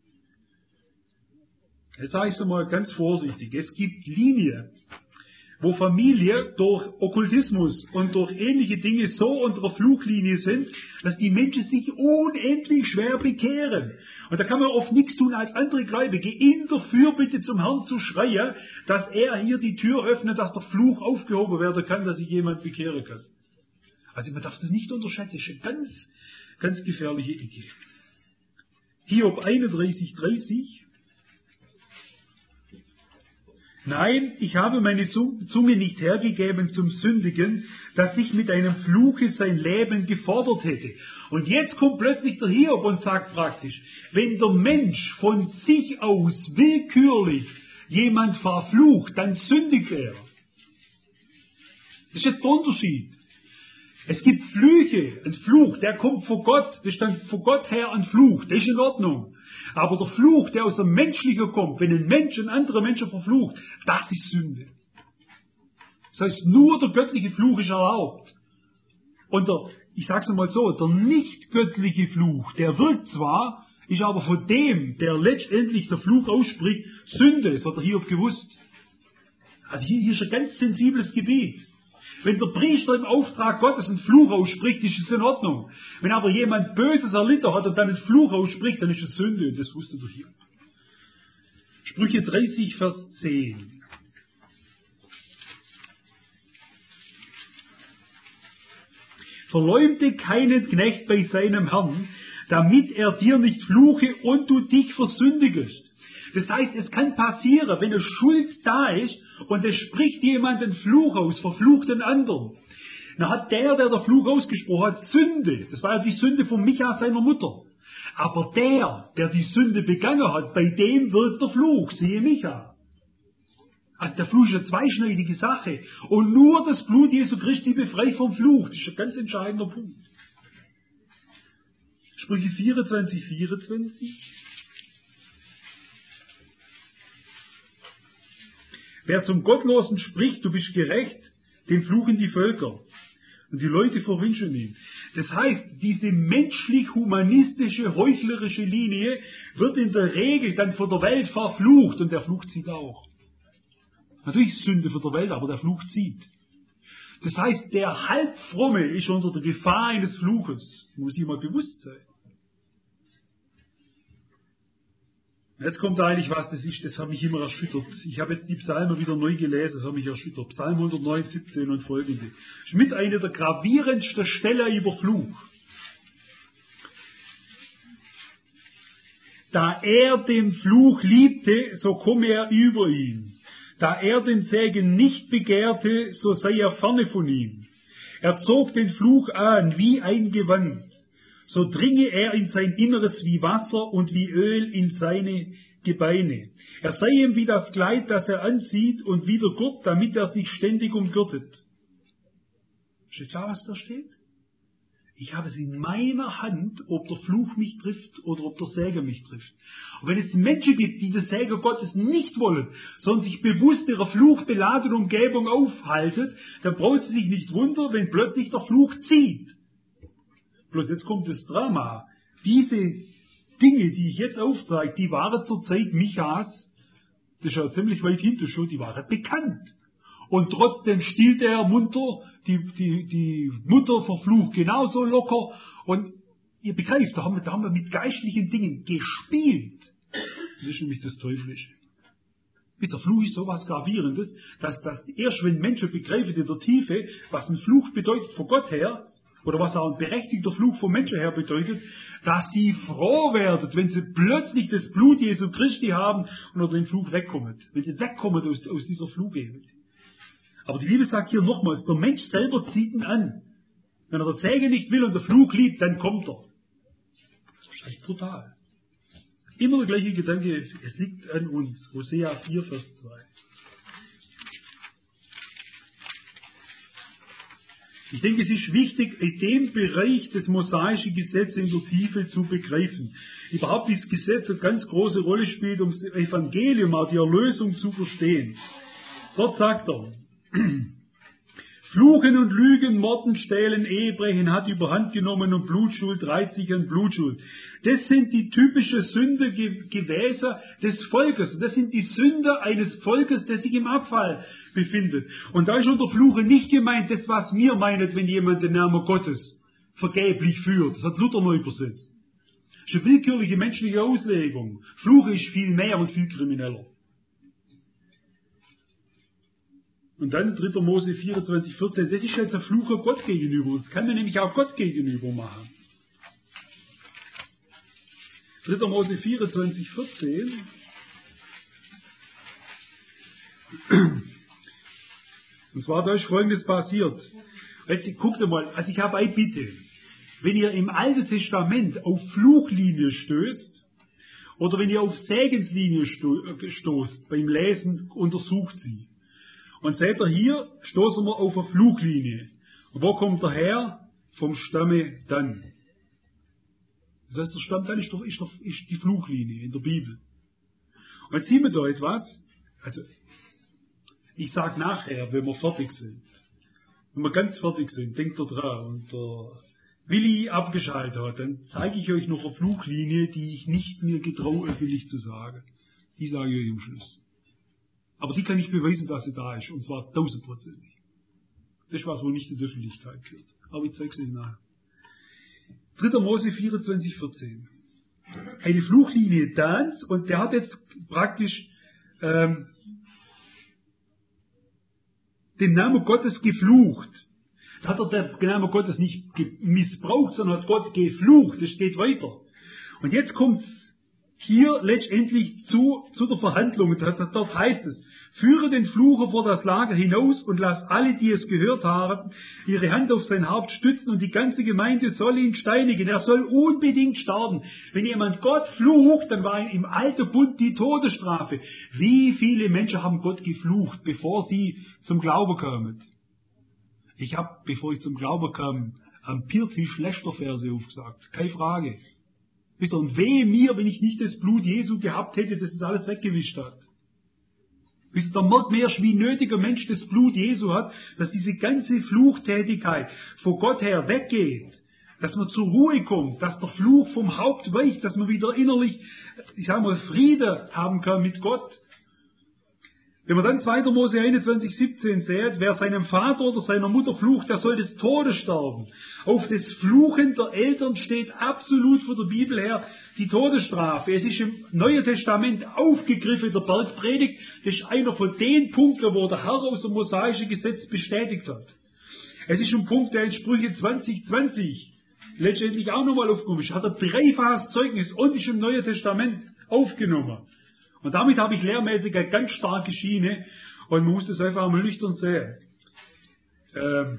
Jetzt sage ich es mal ganz vorsichtig. Es gibt Linien, wo Familie durch Okkultismus und durch ähnliche Dinge so unter der Fluglinie sind, dass die Menschen sich unendlich schwer bekehren. Und da kann man oft nichts tun, als andere Gläubige in der Fürbitte zum Herrn zu schreien, dass er hier die Tür öffnet, dass der Fluch aufgehoben werden kann, dass sich jemand bekehren kann. Also man darf das nicht unterschätzen, das ist eine ganz, ganz gefährliche Ecke. Hiob einunddreißig, dreißig. Nein, ich habe meine Zunge nicht hergegeben zum Sündigen, dass ich mit einem Fluche sein Leben gefordert hätte. Und jetzt kommt plötzlich der Hiob und sagt praktisch, wenn der Mensch von sich aus willkürlich jemand verflucht, dann sündigt er. Das ist jetzt der Unterschied. Es gibt Flüche, ein Fluch, der kommt von Gott, das ist dann von Gott her ein Fluch, das ist in Ordnung. Aber der Fluch, der aus dem Menschlichen kommt, wenn ein Mensch einen anderen Menschen verflucht, das ist Sünde. Das heißt, nur der göttliche Fluch ist erlaubt. Und der, ich sage es mal so, der nicht göttliche Fluch, der wirkt zwar, ist aber von dem, der letztendlich der Fluch ausspricht, Sünde, das hat er Hiob gewusst. Also hier, hier ist ein ganz sensibles Gebiet. Wenn der Priester im Auftrag Gottes einen Fluch ausspricht, ist es in Ordnung. Wenn aber jemand Böses erlitten hat und dann einen Fluch ausspricht, dann ist es Sünde. Und das wusstet ihr hier. Sprüche dreißig, Vers zehn. Verleumde keinen Knecht bei seinem Herrn, damit er dir nicht fluche und du dich versündigest. Das heißt, es kann passieren, wenn eine Schuld da ist und es spricht jemand einen Fluch aus, verflucht den anderen. Dann hat der, der der Fluch ausgesprochen hat, Sünde. Das war ja die Sünde von Micha, seiner Mutter. Aber der, der die Sünde begangen hat, bei dem wirkt der Fluch, siehe Micha. Also der Fluch ist eine zweischneidige Sache. Und nur das Blut Jesu Christi befreit vom Fluch. Das ist ein ganz entscheidender Punkt. Sprüche vierundzwanzig, vierundzwanzig. Wer zum Gottlosen spricht, du bist gerecht, den fluchen die Völker. Und die Leute verwünschen ihn. Das heißt, diese menschlich-humanistische, heuchlerische Linie wird in der Regel dann von der Welt verflucht. Und der Fluch zieht auch. Natürlich ist Sünde von der Welt, aber der Fluch zieht. Das heißt, der Halbfromme ist unter der Gefahr eines Fluches. Muss ihm mal bewusst sein. Jetzt kommt eigentlich was, das ist, das hat mich immer erschüttert. Ich habe jetzt die Psalmen wieder neu gelesen, das hat mich erschüttert. Psalm hundertneun, siebzehn und folgende. Das ist mit einer der gravierendsten Stellen über Fluch. Da er den Fluch liebte, so komme er über ihn. Da er den Segen nicht begehrte, so sei er ferne von ihm. Er zog den Fluch an wie ein Gewand. So dringe er in sein Inneres wie Wasser und wie Öl in seine Gebeine. Er sei ihm wie das Kleid, das er anzieht, und wie der Gurt, damit er sich ständig umgürtet. Steht klar, was da steht? Ich habe es in meiner Hand, ob der Fluch mich trifft oder ob der Segen mich trifft. Und wenn es Menschen gibt, die den Segen Gottes nicht wollen, sondern sich bewusst ihrer fluchbeladenen Umgebung aufhalten, dann braucht sie sich nicht wundern, wenn plötzlich der Fluch zieht. Bloß jetzt kommt das Drama. Diese Dinge, die ich jetzt aufzeige, die waren zur Zeit Michas, das ist ja ziemlich weit hinter schon, die waren bekannt. Und trotzdem stillt er munter, die, die, die Mutter verflucht genauso locker. Und ihr begreift, da haben wir, da haben wir mit geistlichen Dingen gespielt. Das ist nämlich das Teuflische. Der Fluch ist sowas Gravierendes, dass, dass erst wenn Menschen begreifen in der Tiefe, was ein Fluch bedeutet von Gott her, oder was auch ein berechtigter Fluch vom Menschen her bedeutet, dass sie froh werden, wenn sie plötzlich das Blut Jesu Christi haben und unter den Fluch wegkommen. Wenn sie wegkommen aus, aus dieser Flugebene. Aber die Bibel sagt hier nochmals, der Mensch selber zieht ihn an. Wenn er der Segen nicht will und der Fluch liebt, dann kommt er. Das ist echt brutal. Immer der gleiche Gedanke, es liegt an uns. Hosea vier, Vers zwei. Ich denke, es ist wichtig, in dem Bereich des mosaischen Gesetzes in der Tiefe zu begreifen. Überhaupt dieses Gesetz eine ganz große Rolle spielt, um das Evangelium, auch die Erlösung zu verstehen. Dort sagt er, Fluchen und Lügen, Morden, Stehlen, Ehebrechen hat überhand genommen und Blutschuld reiht sich an Blutschuld. Das sind die typischen Sündergewässer des Volkes. Das sind die Sünder eines Volkes, das sich im Abfall befindet. Und da ist unter Fluche nicht gemeint, das was mir meint, wenn jemand den Namen Gottes vergeblich führt. Das hat Luther neu übersetzt. Das ist eine willkürliche menschliche Auslegung. Fluche ist viel mehr und viel krimineller. Und dann dritter Mose vierundzwanzig, vierzehn, das ist jetzt ein Fluch Gott gegenüber. Das kann man nämlich auch Gott gegenüber machen. dritter Mose vierundzwanzig, vierzehn. Und zwar da ist Folgendes passiert. Jetzt guckt mal, also ich habe eine Bitte. Wenn ihr im Alten Testament auf Fluchlinie stößt, oder wenn ihr auf Segenslinie stoßt, beim Lesen untersucht sie. Und seht ihr, hier stoßen wir auf eine Fluglinie. Und wo kommt er her? Vom Stamme Dan. Das heißt, der Stamm Dan ist, doch, ist, doch, ist die Fluglinie in der Bibel. Und jetzt sehen wir da etwas. Also, ich sage nachher, wenn wir fertig sind. Wenn wir ganz fertig sind, denkt ihr dran. Und der Willi abgeschaltet hat, dann zeige ich euch noch eine Fluglinie, die ich nicht mir getraue, öffentlich zu sagen. Die sage ich euch im Schluss. Aber die kann ich beweisen, dass sie da ist, und zwar tausendprozentig. Das ist was, wo nicht in die Öffentlichkeit gehört. Aber ich zeige es Ihnen nachher. dritter Mose vierundzwanzig, vierzehn. Eine Fluchlinie Dans, und der hat jetzt praktisch ähm, den Namen Gottes geflucht. Da hat er den Namen Gottes nicht missbraucht, sondern hat Gott geflucht. Das geht weiter. Und jetzt kommt es hier letztendlich zu, zu der Verhandlung. Dort heißt es, führe den Flucher vor das Lager hinaus und lass alle, die es gehört haben, ihre Hand auf sein Haupt stützen, und die ganze Gemeinde soll ihn steinigen. Er soll unbedingt sterben. Wenn jemand Gott flucht, dann war im alten Bund die Todesstrafe. Wie viele Menschen haben Gott geflucht, bevor sie zum Glauben kamen? Ich habe, bevor ich zum Glauben kam, am Biertisch Lästerverse aufgesagt. Keine Frage. Wisst ihr, und wehe mir, wenn ich nicht das Blut Jesu gehabt hätte, das das alles weggewischt hat. Wisst ihr, da merkt man erst, wie nötiger Mensch das Blut Jesu hat, dass diese ganze Fluchtätigkeit vor Gott her weggeht, dass man zur Ruhe kommt, dass der Fluch vom Haupt weicht, dass man wieder innerlich, ich sag mal, Friede haben kann mit Gott. Wenn man dann zweiter Mose einundzwanzig, siebzehn sieht, wer seinem Vater oder seiner Mutter flucht, der soll des Todes sterben. Auf das Fluchen der Eltern steht absolut von der Bibel her die Todesstrafe. Es ist im Neuen Testament aufgegriffen, der Bergpredigt. Das ist einer von den Punkten, wo der Herr aus dem mosaischen Gesetz bestätigt hat. Es ist ein Punkt, der in Sprüche zwanzig, zwanzig letztendlich auch nochmal aufgenommen ist. Hat er dreifaches Zeugnis und ist im Neuen Testament aufgenommen. Und damit habe ich lehrmäßig eine ganz starke Schiene, und man muss das einfach mal nüchtern sehen. Ähm,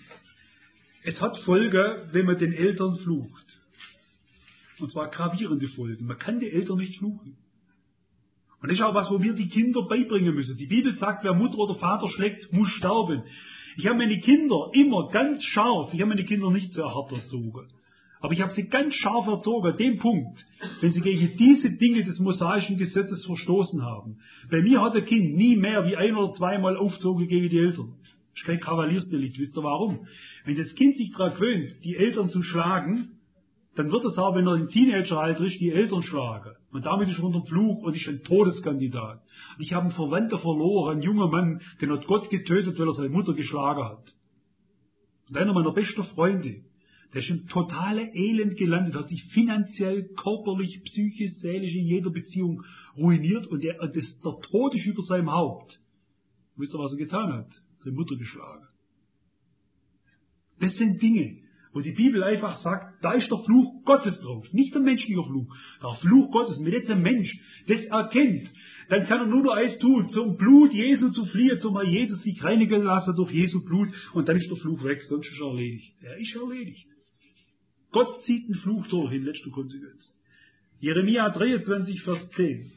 es hat Folgen, wenn man den Eltern flucht. Und zwar gravierende Folgen. Man kann die Eltern nicht fluchen. Und das ist auch was, wo wir die Kinder beibringen müssen. Die Bibel sagt, wer Mutter oder Vater schlägt, muss sterben. Ich habe meine Kinder immer ganz scharf, ich habe meine Kinder nicht sehr hart erzogen, aber ich habe sie ganz scharf erzogen, an dem Punkt, wenn sie gegen diese Dinge des mosaischen Gesetzes verstoßen haben. Bei mir hat ein Kind nie mehr wie ein oder zweimal aufgezogen gegen die Eltern. Das ist kein Kavaliersdelikt. Wisst ihr warum? Wenn das Kind sich daran gewöhnt, die Eltern zu schlagen, dann wird es auch, wenn er im Teenageralter ist, die Eltern schlagen. Und damit ist er unter dem Fluch und ist ein Todeskandidat. Und ich habe einen Verwandten verloren, einen jungen Mann, den hat Gott getötet, weil er seine Mutter geschlagen hat. Und einer meiner besten Freunde, der ist im totalen Elend gelandet, hat sich finanziell, körperlich, psychisch, seelisch in jeder Beziehung ruiniert, und der, das, der Tod ist über seinem Haupt. Wisst ihr, was er getan hat? Seine Mutter geschlagen. Das sind Dinge, wo die Bibel einfach sagt, da ist der Fluch Gottes drauf, nicht der menschliche Fluch, der Fluch Gottes. Und wenn jetzt ein Mensch das erkennt, dann kann er nur noch eins tun, zum Blut Jesu zu fliehen, zum Herr Jesus sich reinigen lassen durch Jesu Blut, und dann ist der Fluch weg, sonst ist er erledigt. Er ist erledigt. Gott zieht den Fluch durch in letzter Konsequenz. Jeremia dreiundzwanzig, Vers zehn.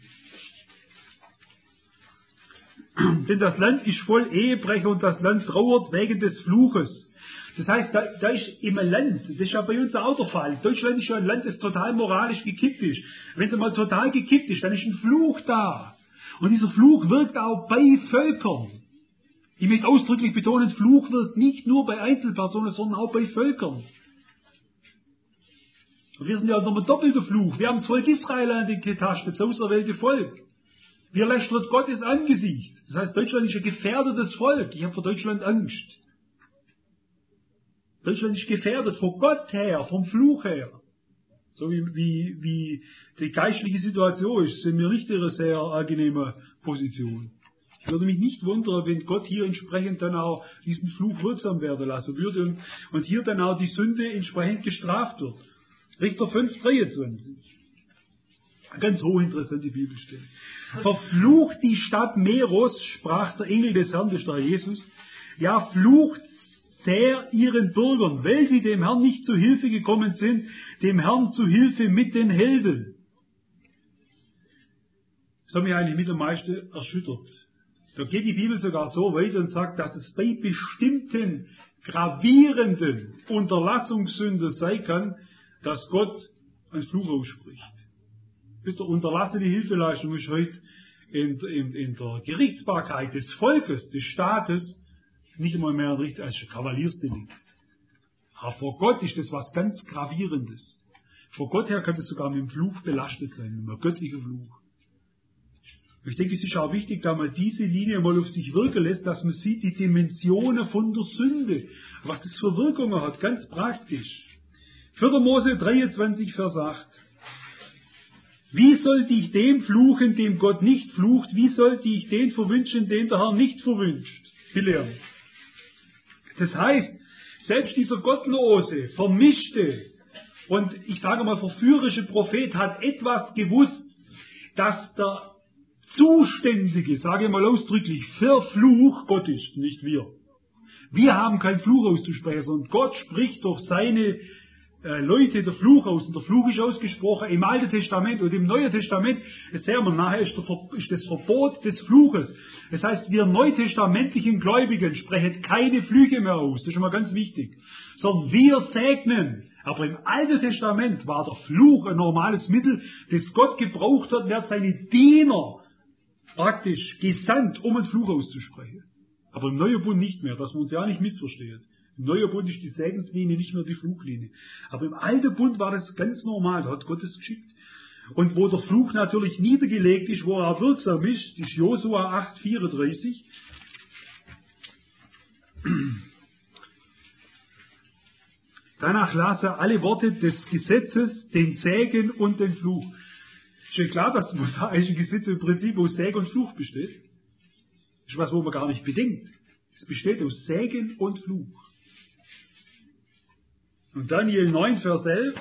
Denn das Land ist voll Ehebrecher, und das Land trauert wegen des Fluches. Das heißt, da, da ist im Land, das ist ja bei uns auch der Fall. Deutschland ist ja ein Land, das total moralisch gekippt ist. Wenn es mal total gekippt ist, dann ist ein Fluch da. Und dieser Fluch wirkt auch bei Völkern. Ich möchte ausdrücklich betonen, Fluch wirkt nicht nur bei Einzelpersonen, sondern auch bei Völkern. Und wir sind ja noch ein doppelter Fluch. Wir haben das Volk Israel angetastet, das auserwählte Volk. Wir lästern Gottes Angesicht. Das heißt, Deutschland ist ein gefährdetes Volk. Ich habe vor Deutschland Angst. Deutschland ist gefährdet vor Gott her, vom Fluch her. So wie, wie, wie die geistliche Situation ist, sind wir nicht in einer sehr angenehme Position. Ich würde mich nicht wundern, wenn Gott hier entsprechend dann auch diesen Fluch wirksam werden lassen würde und, und hier dann auch die Sünde entsprechend gestraft wird. Richter fünf, dreiundzwanzig. Ganz hochinteressante Bibelstelle. Verflucht die Stadt Meros, sprach der Engel des Herrn, das ist der Jesus, ja, flucht sehr ihren Bürgern, weil sie dem Herrn nicht zu Hilfe gekommen sind, dem Herrn zu Hilfe mit den Helden. Das hat mich eigentlich mit am meisten erschüttert. Da geht die Bibel sogar so weiter und sagt, dass es bei bestimmten gravierenden Unterlassungssünden sein kann, dass Gott einen Fluch ausspricht. Bis der unterlassene Hilfeleistung ist heute in, in, in der Gerichtsbarkeit des Volkes, des Staates, nicht immer mehr richtig als Kavaliersdelikt. Aber vor Gott ist das was ganz Gravierendes. Vor Gott her könnte es sogar mit dem Fluch belastet sein, mit einem göttlichen Fluch. Ich denke, es ist auch wichtig, dass man diese Linie mal auf sich wirken lässt, dass man sieht, die Dimensionen von der Sünde, was das für Wirkungen hat, ganz praktisch. vierter Mose dreiundzwanzig, Vers acht. Wie sollte ich dem fluchen, dem Gott nicht flucht? Wie sollte ich den verwünschen, den der Herr nicht verwünscht? Bileam. Das heißt, selbst dieser gottlose, vermischte und ich sage mal verführerische Prophet hat etwas gewusst, dass der Zuständige, sage ich mal ausdrücklich, für Fluch Gott ist, nicht wir. Wir haben keinen Fluch auszusprechen, sondern Gott spricht durch seine äh, Leute der Fluch aus. Und der Fluch ist ausgesprochen im Alten Testament und im Neuen Testament. Es sehen wir nachher, ist, der, ist das Verbot des Fluches. Das heißt, wir neutestamentlichen Gläubigen sprechen keine Flüche mehr aus. Das ist schon mal ganz wichtig. Sondern wir segnen. Aber im Alten Testament war der Fluch ein normales Mittel, das Gott gebraucht hat, und er hat seine Diener praktisch gesandt, um einen Fluch auszusprechen. Aber im Neuen Bund nicht mehr, dass man uns ja nicht missversteht. Im Neuen Bund ist die Segenslinie nicht mehr die Fluchlinie. Aber im Alten Bund war das ganz normal, da hat Gott es geschickt. Und wo der Fluch natürlich niedergelegt ist, wo er wirksam ist, ist Josua acht, vierunddreißig. Danach las er alle Worte des Gesetzes, den Segen und den Fluch. Ist ja klar, dass das mosaische Gesetz im Prinzip aus Segen und Fluch besteht. Das ist was, wo man gar nicht bedenkt. Es besteht aus Segen und Fluch. Und Daniel neun, Vers elf.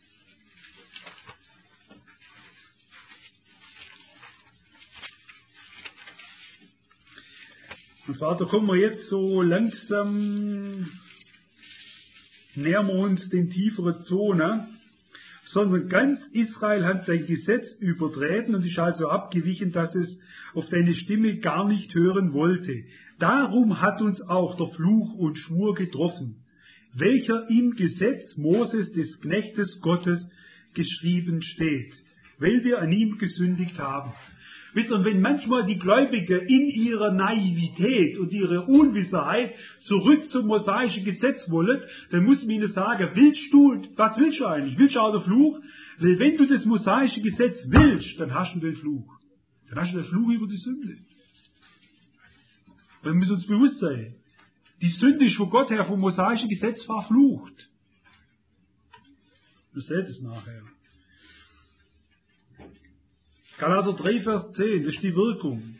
Und Vater, kommen wir jetzt so langsam, nähern wir uns den tieferen Zone, sondern ganz Israel hat dein Gesetz übertreten und ist also abgewichen, dass es auf deine Stimme gar nicht hören wollte. Darum hat uns auch der Fluch und Schwur getroffen, welcher im Gesetz Moses des Knechtes Gottes geschrieben steht, weil wir an ihm gesündigt haben. Wisst ihr, wenn manchmal die Gläubigen in ihrer Naivität und ihrer Unwissenheit zurück zum mosaischen Gesetz wollen, dann muss man ihnen sagen, willst du, was willst du eigentlich? Willst du auch den Fluch? Weil wenn du das mosaische Gesetz willst, dann hast du den Fluch. Dann hast du den Fluch über die Sünde. Wir müssen uns bewusst sein, die Sünde ist von Gott her vom mosaischen Gesetz verflucht. Wir sehen es nachher. Galater drei, Vers zehn, das ist die Wirkung.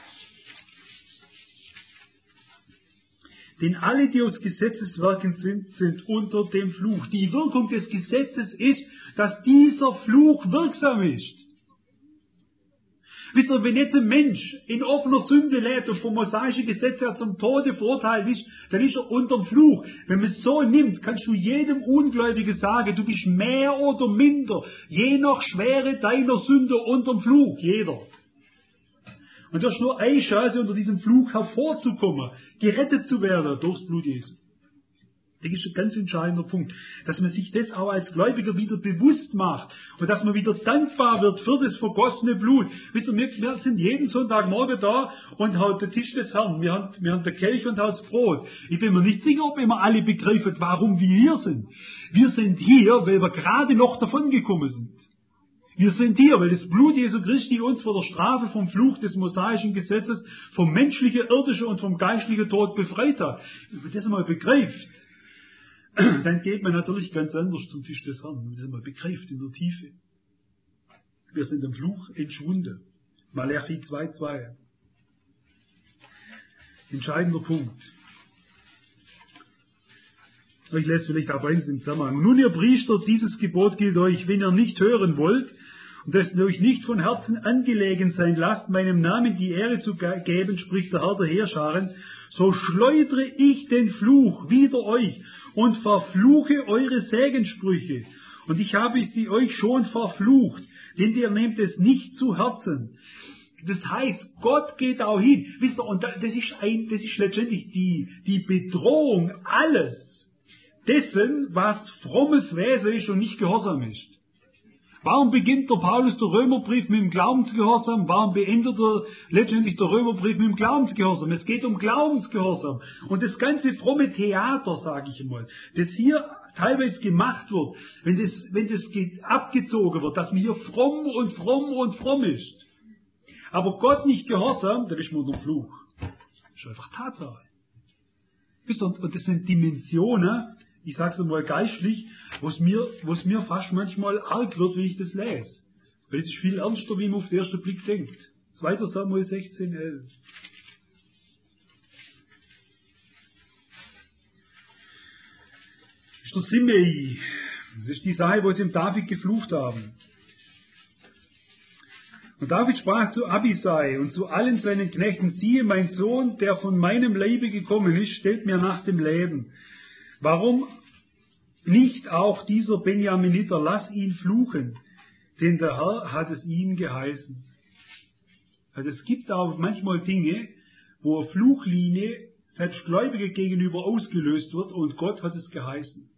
Denn alle, die aus Gesetzeswerken sind, sind unter dem Fluch. Die Wirkung des Gesetzes ist, dass dieser Fluch wirksam ist. Wisst ihr, wenn jetzt ein Mensch in offener Sünde lebt und vom mosaischen Gesetz her zum Tode verurteilt ist, dann ist er unterm Fluch. Wenn man es so nimmt, kannst du jedem Ungläubigen sagen, du bist mehr oder minder, je nach Schwere deiner Sünde unterm Fluch, jeder. Und du hast nur eine Chance, unter diesem Fluch hervorzukommen, gerettet zu werden durchs Blut Jesu. Das ist ein ganz entscheidender Punkt, dass man sich das auch als Gläubiger wieder bewusst macht und dass man wieder dankbar wird für das vergossene Blut. Wisst ihr, wir, wir sind jeden Sonntagmorgen da und haben den Tisch des Herrn, wir haben, wir haben den Kelch und haben das Brot. Ich bin mir nicht sicher, ob immer alle begreifen, warum wir hier sind. Wir sind hier, weil wir gerade noch davon gekommen sind. Wir sind hier, weil das Blut Jesu Christi uns vor der Strafe vom Fluch des mosaischen Gesetzes, vom menschlichen, irdischen und vom geistlichen Tod befreit hat. Wenn man das mal begreift, dann geht man natürlich ganz anders zum Tisch des Herrn, wenn man das mal begreift in der Tiefe. Wir sind dem Fluch entschwunden. Malachi zwei, zwei. Entscheidender Punkt. Ich lese vielleicht auch eins im Zusammenhang. Nun, ihr Priester, dieses Gebot gilt euch, wenn ihr nicht hören wollt und es euch nicht von Herzen angelegen sein lasst, meinem Namen die Ehre zu geben, spricht der Herr der Heerscharen, so schleudere ich den Fluch wider euch und verfluche eure Segenssprüche. Und ich habe sie euch schon verflucht, denn ihr nehmt es nicht zu Herzen. Das heißt, Gott geht auch hin. Wisst ihr, und das ist, ein, das ist letztendlich die, die Bedrohung alles dessen, was frommes Wesen ist und nicht gehorsam ist. Warum beginnt der Paulus der Römerbrief mit dem Glaubensgehorsam? Warum beendet er letztendlich der Römerbrief mit dem Glaubensgehorsam? Es geht um Glaubensgehorsam. Und das ganze fromme Theater, sage ich einmal, das hier teilweise gemacht wird, wenn das, wenn das abgezogen wird, dass man hier fromm und fromm und fromm ist. Aber Gott nicht gehorsam, dann ist man unter dem Fluch. Das ist einfach Tatsache. Und das sind Dimensionen, ich sage es einmal geistlich, wo es mir, wo es mir fast manchmal arg wird, wie ich das lese. Weil es ist viel ernster, wie man auf den ersten Blick denkt. zweiter Samuel sechzehn, elf. Das ist der Simei. Das ist die Sache, wo sie dem David geflucht haben. Und David sprach zu Abisai und zu allen seinen Knechten, siehe, mein Sohn, der von meinem Leibe gekommen ist, stellt mir nach dem Leben. Warum nicht auch dieser Benjaminiter, lass ihn fluchen, denn der Herr hat es ihm geheißen. Also es gibt auch manchmal Dinge, wo eine Fluchlinie selbst Gläubige gegenüber ausgelöst wird und Gott hat es geheißen.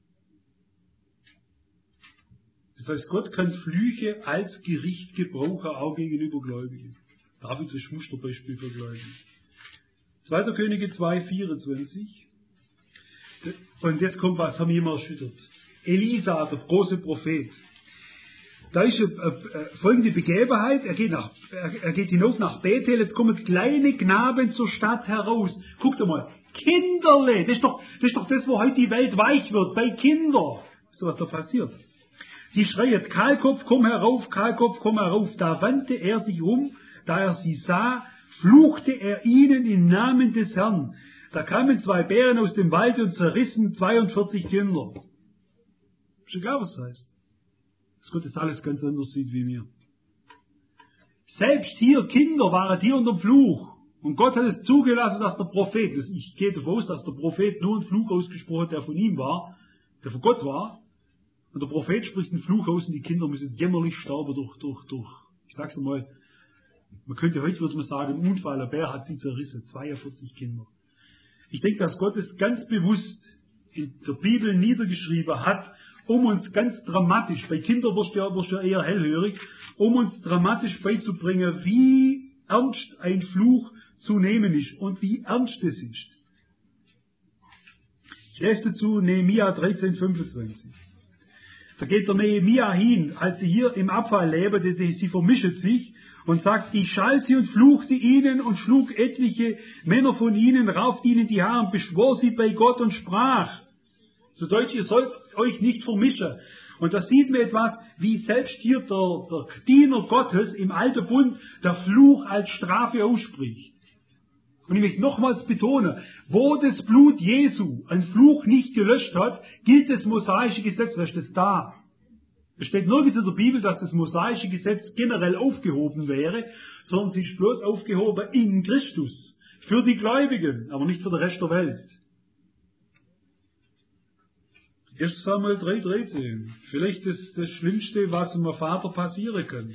Das heißt, Gott kann Flüche als Gericht gebrauchen, auch gegenüber Gläubigen. David ist Musterbeispiel für Gläubige. zweiter Könige zwei, vierundzwanzig. Und jetzt kommt was, haben mich immer erschüttert. Elisa, der große Prophet. Da ist eine, eine, folgende Begebenheit. Er geht, nach, er, er geht hinauf nach Bethel. Jetzt kommen kleine Knaben zur Stadt heraus. Guckt einmal. Kinderle. Das ist doch das, ist doch das wo heute die Welt weich wird. Bei Kindern. So was da passiert. Die schreien, Kahlkopf, komm herauf, Kahlkopf, komm herauf. Da wandte er sich um, da er sie sah, fluchte er ihnen im Namen des Herrn. Da kamen zwei Bären aus dem Wald und zerrissen zweiundvierzig Kinder. Ist egal, was das heißt. Dass Gott das alles ganz anders sieht wie mir. Selbst hier Kinder waren hier unter dem Fluch. Und Gott hat es zugelassen, dass der Prophet, ich gehe davon aus, dass der Prophet nur einen Fluch ausgesprochen hat, der von ihm war, der von Gott war. Und der Prophet spricht einen Fluch aus und die Kinder müssen jämmerlich sterben durch, durch, durch, ich sag's einmal, man könnte heute, würde man sagen, ein Unfall, ein Bär hat sie zerrissen, zweiundvierzig Kinder. Ich denke, dass Gott es ganz bewusst in der Bibel niedergeschrieben hat, um uns ganz dramatisch, bei Kindern wirst du ja, wirst du ja eher hellhörig, um uns dramatisch beizubringen, wie ernst ein Fluch zu nehmen ist und wie ernst es ist. Ich lese dazu Nehemia dreizehn, fünfundzwanzig. Da geht der Nehemia hin, als sie hier im Abfall leben, sie, sie vermischen sich und sagt, ich schalt sie und fluchte ihnen und schlug etliche Männer von ihnen, raufte ihnen die Haare und beschwor sie bei Gott und sprach. Zu Deutsch, ihr sollt euch nicht vermischen. Und da sieht man etwas, wie selbst hier der, der Diener Gottes im Alten Bund der Fluch als Strafe ausspricht. Und ich möchte nochmals betonen, wo das Blut Jesu einen Fluch nicht gelöscht hat, gilt das mosaische Gesetz, da ist es da. Es steht nirgends in der Bibel, dass das mosaische Gesetz generell aufgehoben wäre, sondern es ist bloß aufgehoben in Christus. Für die Gläubigen, aber nicht für den Rest der Welt. erster Samuel drei, dreizehn. Vielleicht das, das Schlimmste, was einem Vater passieren kann.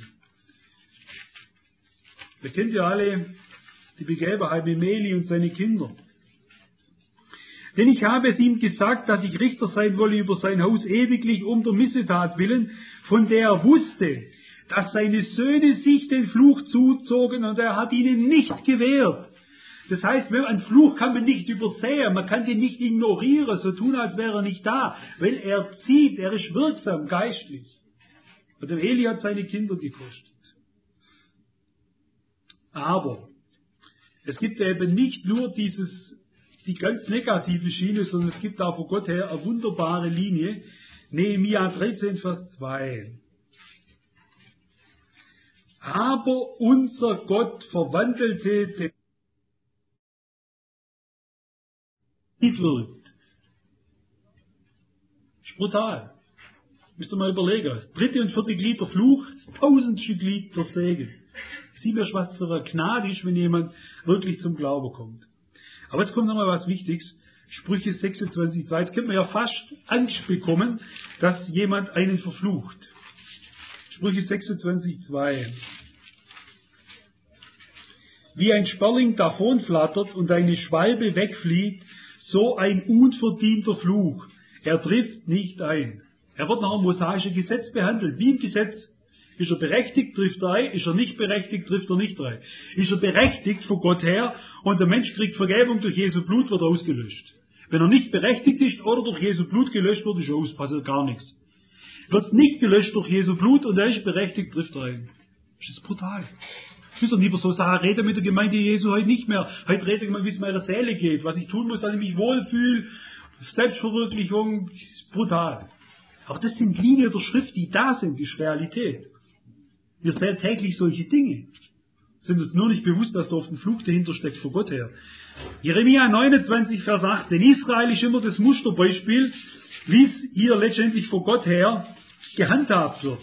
Wir kennen ja alle die Begebenheit mit Meli und seine Kinder. Denn ich habe es ihm gesagt, dass ich Richter sein wolle über sein Haus ewiglich um der Missetat willen, von der er wusste, dass seine Söhne sich den Fluch zuzogen und er hat ihnen nicht gewährt. Das heißt, ein Fluch kann man nicht übersehen, man kann den nicht ignorieren, so tun, als wäre er nicht da, weil er zieht, er ist wirksam, geistlich. Und der Eli hat seine Kinder gekostet. Aber es gibt eben nicht nur dieses, die ganz negative Schiene, sondern es gibt auch von Gott her eine wunderbare Linie. Nehemia dreizehn, Vers zwei. Aber unser Gott verwandelte den nicht wirkt. Ist brutal. Müsst ihr mal überlegen. Das dritte und vierte Glied der Fluch, das tausendste Glied der Segen. Sieh mir, was für eine Gnade ist, wenn jemand wirklich zum Glauben kommt. Aber jetzt kommt nochmal was Wichtiges. Sprüche sechsundzwanzig, zwei. Jetzt könnte man ja fast Angst bekommen, dass jemand einen verflucht. Sprüche sechsundzwanzig, zwei. Wie ein Sperling davonflattert und eine Schwalbe wegfliegt, so ein unverdienter Fluch. Er trifft nicht ein. Er wird nach dem mosaischen Gesetz behandelt, wie im Gesetz. Ist er berechtigt, trifft er ein. Ist er nicht berechtigt, trifft er nicht ein. Ist er berechtigt von Gott her und der Mensch kriegt Vergebung durch Jesu Blut, wird er ausgelöscht. Wenn er nicht berechtigt ist oder durch Jesu Blut gelöscht wird, ist er aus, passiert gar nichts. Wird nicht gelöscht durch Jesu Blut und er ist berechtigt, trifft er ein. Das ist brutal. Ich will lieber so sagen, rede mit der Gemeinde Jesu heute nicht mehr. Heute rede ich mal, wie es meiner Seele geht, was ich tun muss, dass ich mich wohlfühle. Selbstverwirklichung ist brutal. Aber das sind Linien der Schrift, die da sind, die ist Realität. Wir sehen täglich solche Dinge. Sind uns nur nicht bewusst, dass da oft ein Fluch dahinter steckt vor Gott her. Jeremia neunundzwanzig, Vers achtzehn. Israel ist immer das Musterbeispiel, wie es hier letztendlich vor Gott her gehandhabt wird.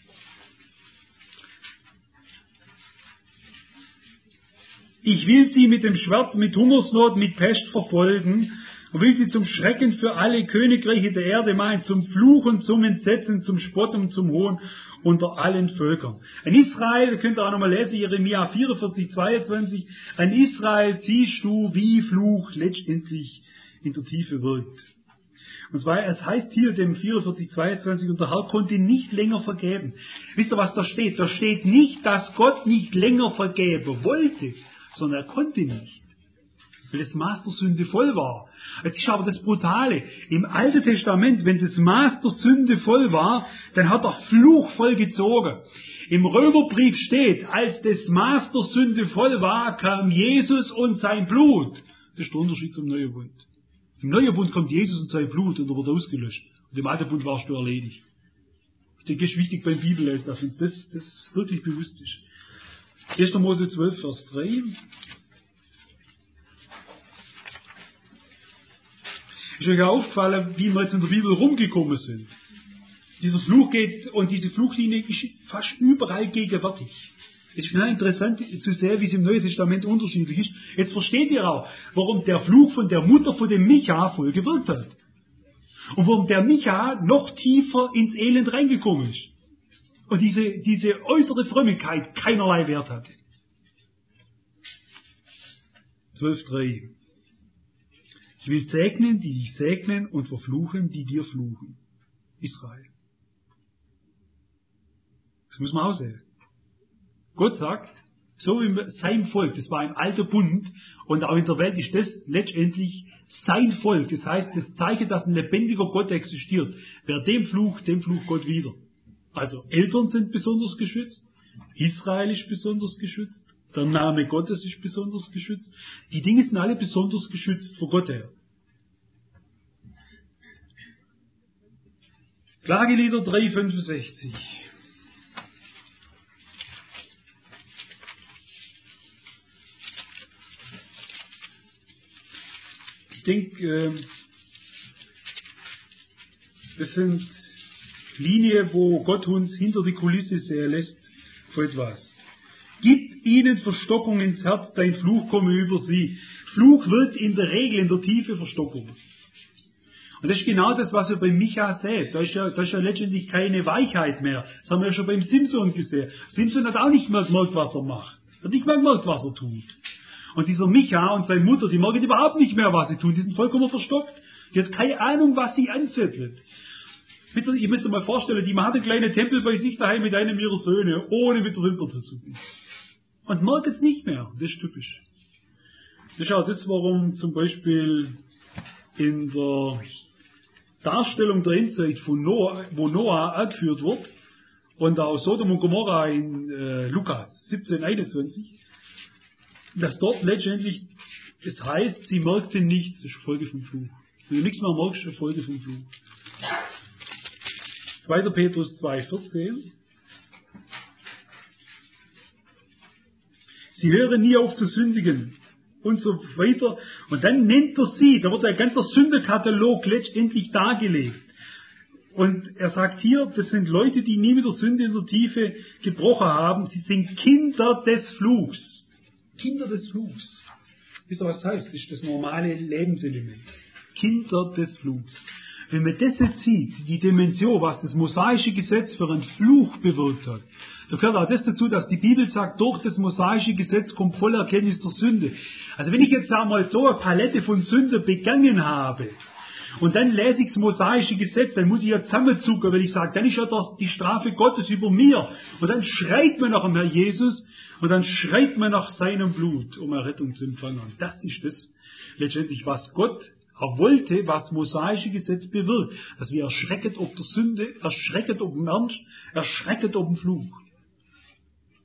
Ich will sie mit dem Schwert, mit Hungersnot, mit Pest verfolgen und will sie zum Schrecken für alle Königreiche der Erde machen, zum Fluchen, zum Entsetzen, zum Spott und zum Hohn unter allen Völkern. An Israel, da könnt ihr auch nochmal lesen, Jeremia vierundvierzig, zweiundzwanzig, an Israel siehst du, wie Fluch letztendlich in der Tiefe wirkt. Und zwar, es heißt hier dem vierundvierzig, zweiundzwanzig, und der Herr konnte nicht länger vergeben. Wisst ihr, was da steht? Da steht nicht, dass Gott nicht länger vergeben wollte, sondern er konnte nicht, weil das Maß der Sünde voll war. Jetzt ist aber das Brutale. Im Alten Testament, wenn das Maß der Sünde voll war, dann hat er Fluch voll gezogen. Im Römerbrief steht, als das Maß der Sünde voll war, kam Jesus und sein Blut. Das ist der Unterschied zum Neuen Bund. Im Neuen Bund kommt Jesus und sein Blut und er wird ausgelöscht. Und im Alten Bund warst du erledigt. Ich denke, es ist wichtig beim Bibellesen, dass uns das, das wirklich bewusst ist. erster Mose zwölf, Vers drei. Ist euch ja aufgefallen, wie wir jetzt in der Bibel rumgekommen sind. Dieser Fluch geht, und diese Fluchlinie ist fast überall gegenwärtig. Es ist genau interessant zu sehen, wie es im Neuen Testament unterschiedlich ist. Jetzt versteht ihr auch, warum der Fluch von der Mutter von dem Micha voll gewirkt hat. Und warum der Micha noch tiefer ins Elend reingekommen ist. Und diese, diese äußere Frömmigkeit keinerlei Wert hatte. zwölf drei. Ich will segnen, die dich segnen, und verfluchen, die dir fluchen. Israel. Das muss man auch sehen. Gott sagt, so wie sein Volk, das war ein alter Bund, und auch in der Welt ist das letztendlich sein Volk. Das heißt, das Zeichen, dass ein lebendiger Gott existiert. Wer dem flucht, dem flucht Gott wieder. Also Eltern sind besonders geschützt, Israel ist besonders geschützt, der Name Gottes ist besonders geschützt. Die Dinge sind alle besonders geschützt vor Gott her. Klagelieder drei fünfundsechzig. Ich denke, das sind Linien, wo Gott uns hinter die Kulisse sehen lässt für etwas. Gib ihnen Verstockung ins Herz, dein Fluch komme über sie. Fluch wirkt in der Regel in der Tiefe Verstockung. Und das ist genau das, was ihr bei Micha seht. Da ist ja, da ist ja letztendlich keine Weichheit mehr. Das haben wir ja schon beim Simson gesehen. Simson hat auch nicht mehr gemerkt, was er macht. Er hat nicht mehr gemerkt, was er tut. Und dieser Micha und seine Mutter, die merken überhaupt nicht mehr, was sie tun. Die sind vollkommen verstockt. Die hat keine Ahnung, was sie anzettelt. Ihr müsst euch mal vorstellen, die hat einen kleinen Tempel bei sich daheim mit einem ihrer Söhne, ohne mit der Wimper zu zucken. Und merkt es nicht mehr. Das ist typisch. Das ist auch das, warum zum Beispiel in der Darstellung der Endzeit von Noah, wo Noah angeführt wird, und auch Sodom und Gomorra in äh, Lukas siebzehn einundzwanzig, dass dort letztendlich es heißt, sie merkten nichts, das ist Folge vom Fluch. Wenn du nichts mehr merkst, ist eine Folge vom Fluch. zweiter Petrus zwei vierzehn. Sie hören nie auf zu sündigen und so weiter. Und dann nennt er sie, da wird der ganze Sündekatalog letztendlich dargelegt. Und er sagt hier, das sind Leute, die nie mit der Sünde in der Tiefe gebrochen haben. Sie sind Kinder des Fluchs. Kinder des Fluchs. Wisst ihr, was das heißt? Das ist das normale Lebenselement. Kinder des Fluchs. Wenn man das jetzt sieht, die Dimension, was das mosaische Gesetz für einen Fluch bewirkt hat, da gehört auch das dazu, dass die Bibel sagt, durch das mosaische Gesetz kommt volle Erkenntnis der Sünde. Also wenn ich jetzt einmal so eine Palette von Sünde begangen habe, und dann lese ich das mosaische Gesetz, dann muss ich ja zusammenzucken, weil ich sage, dann ist ja das die Strafe Gottes über mir. Und dann schreit man nach dem Herrn Jesus, und dann schreit man nach seinem Blut, um Errettung zu empfangen. Und das ist das letztendlich, was Gott er wollte, was das mosaische Gesetz bewirkt, dass wir erschrecken ob der Sünde, erschrecken ob dem Ernst, erschrecken ob dem Fluch.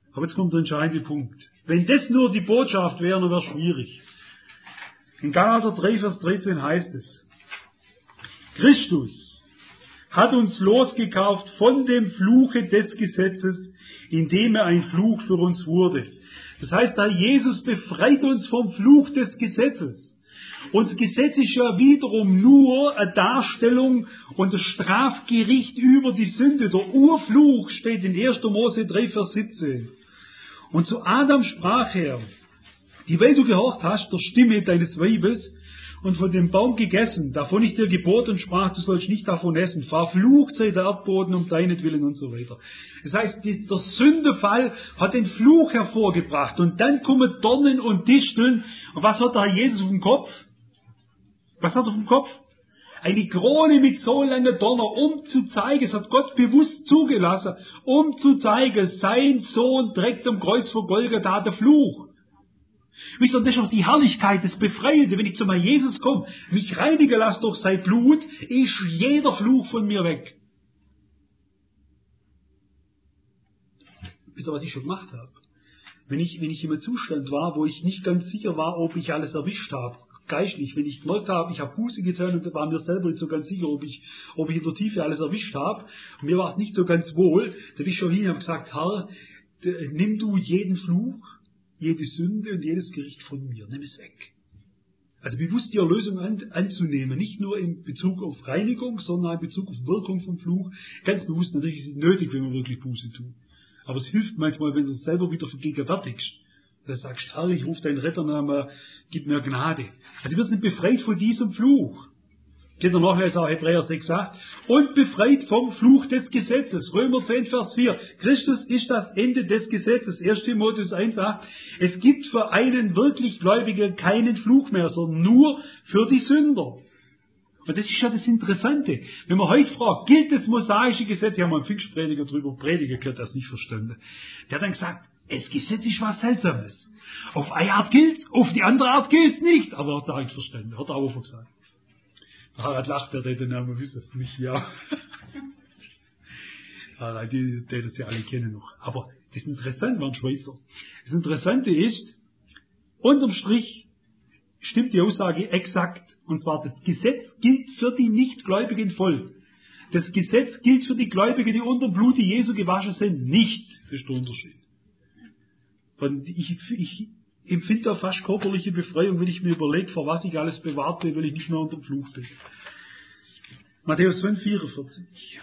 Aber jetzt kommt der entscheidende Punkt. Wenn das nur die Botschaft wäre, dann wäre es schwierig. In Galater drei, Vers dreizehn heißt es, Christus hat uns losgekauft von dem Fluche des Gesetzes, indem er ein Fluch für uns wurde. Das heißt, da Jesus befreit uns vom Fluch des Gesetzes. Und das Gesetz ist ja wiederum nur eine Darstellung und das Strafgericht über die Sünde. Der Urfluch steht in erster Mose drei, Vers siebzehn. Und zu Adam sprach er, die weil du gehorcht hast, der Stimme deines Weibes, und von dem Baum gegessen, davon ich dir geboten und sprach, du sollst nicht davon essen, verflucht sei der Erdboden um deinetwillen und so weiter. Das heißt, die, der Sündefall hat den Fluch hervorgebracht und dann kommen Dornen und Disteln. Und was hat da Jesus auf dem Kopf? Was hat er auf dem Kopf? Eine Krone mit so langen Dornen, um zu zeigen, es hat Gott bewusst zugelassen, um zu zeigen, sein Sohn trägt am Kreuz vor Golgatha der Fluch. Wisst ihr, das ist auch die Herrlichkeit, das Befreiende, wenn ich zu meinem Jesus komme, mich reinigen lasse durch sein Blut, ist jeder Fluch von mir weg. Wisst ihr, was ich schon gemacht habe? Wenn ich, wenn ich in einem Zustand war, wo ich nicht ganz sicher war, ob ich alles erwischt habe, geistlich, wenn ich gemerkt habe, ich habe Buße getan und war mir selber nicht so ganz sicher, ob ich, ob ich in der Tiefe alles erwischt habe, und mir war es nicht so ganz wohl, da bin ich schon hin und habe gesagt, Herr, nimm du jeden Fluch, jede Sünde und jedes Gericht von mir, nimm es weg. Also bewusst die Erlösung an, anzunehmen, nicht nur in Bezug auf Reinigung, sondern in Bezug auf Wirkung vom Fluch. Ganz bewusst, natürlich ist es nötig, wenn wir wirklich Buße tun. Aber es hilft manchmal, wenn du es selber wieder vergegenwärtigst. Dass du sagst, Herr, ich rufe deinen Retternamen, gib mir Gnade. Also wir sind befreit von diesem Fluch. Geht er nachlesen, auch Hebräer sechs, acht. Und befreit vom Fluch des Gesetzes. Römer zehn, Vers vier. Christus ist das Ende des Gesetzes. erster Timotheus eins, acht. Es gibt für einen wirklich Gläubigen keinen Fluch mehr, sondern nur für die Sünder. Und das ist ja das Interessante. Wenn man heute fragt, gilt das mosaische Gesetz? Ja, man Pfingstprediger drüber predigen, der hat das nicht verstanden. Der hat dann gesagt, das Gesetz ist was Seltsames. Auf eine Art gilt's, auf die andere Art gilt's nicht. Aber hat er nicht verstanden, hat er auch gesagt. Harald lacht, der den Namen wissen, nicht ja. Harald, die, die das ja alle kennen noch. Aber das Interessante waren Schweizer. Das Interessante ist, unterm Strich stimmt die Aussage exakt. Und zwar, das Gesetz gilt für die Nichtgläubigen voll. Das Gesetz gilt für die Gläubigen, die unter dem Blute Jesu gewaschen sind, nicht. Das ist der Unterschied. Und ich, ich empfinde da fast körperliche Befreiung, wenn ich mir überlege, vor was ich alles bewahrt bin, weil ich nicht mehr unter dem Fluch bin. Matthäus fünf, vierundvierzig.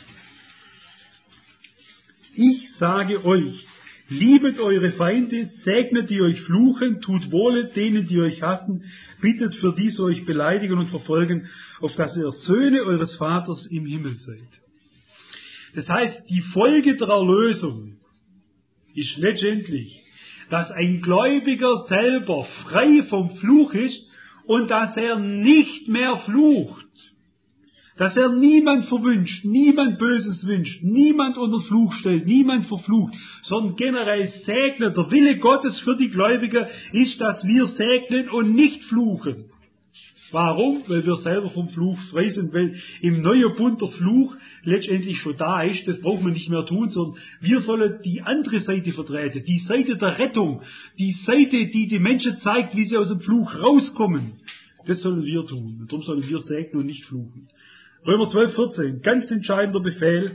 Ich sage euch, liebet eure Feinde, segnet die euch fluchen, tut Wohle denen, die euch hassen, bittet für die, so euch beleidigen und verfolgen, auf dass ihr Söhne eures Vaters im Himmel seid. Das heißt, die Folge der Erlösung ist letztendlich, dass ein Gläubiger selber frei vom Fluch ist und dass er nicht mehr flucht. Dass er niemand verwünscht, niemand Böses wünscht, niemand unter Fluch stellt, niemand verflucht, sondern generell segnet. Der Wille Gottes für die Gläubigen ist, dass wir segnen und nicht fluchen. Warum? Weil wir selber vom Fluch frei sind, weil im neuen Bund der Fluch letztendlich schon da ist, das braucht man nicht mehr tun, sondern wir sollen die andere Seite vertreten, die Seite der Rettung, die Seite, die die Menschen zeigt, wie sie aus dem Fluch rauskommen. Das sollen wir tun. Und darum sollen wir segnen und nicht fluchen. Römer zwölf, vierzehn, ganz entscheidender Befehl.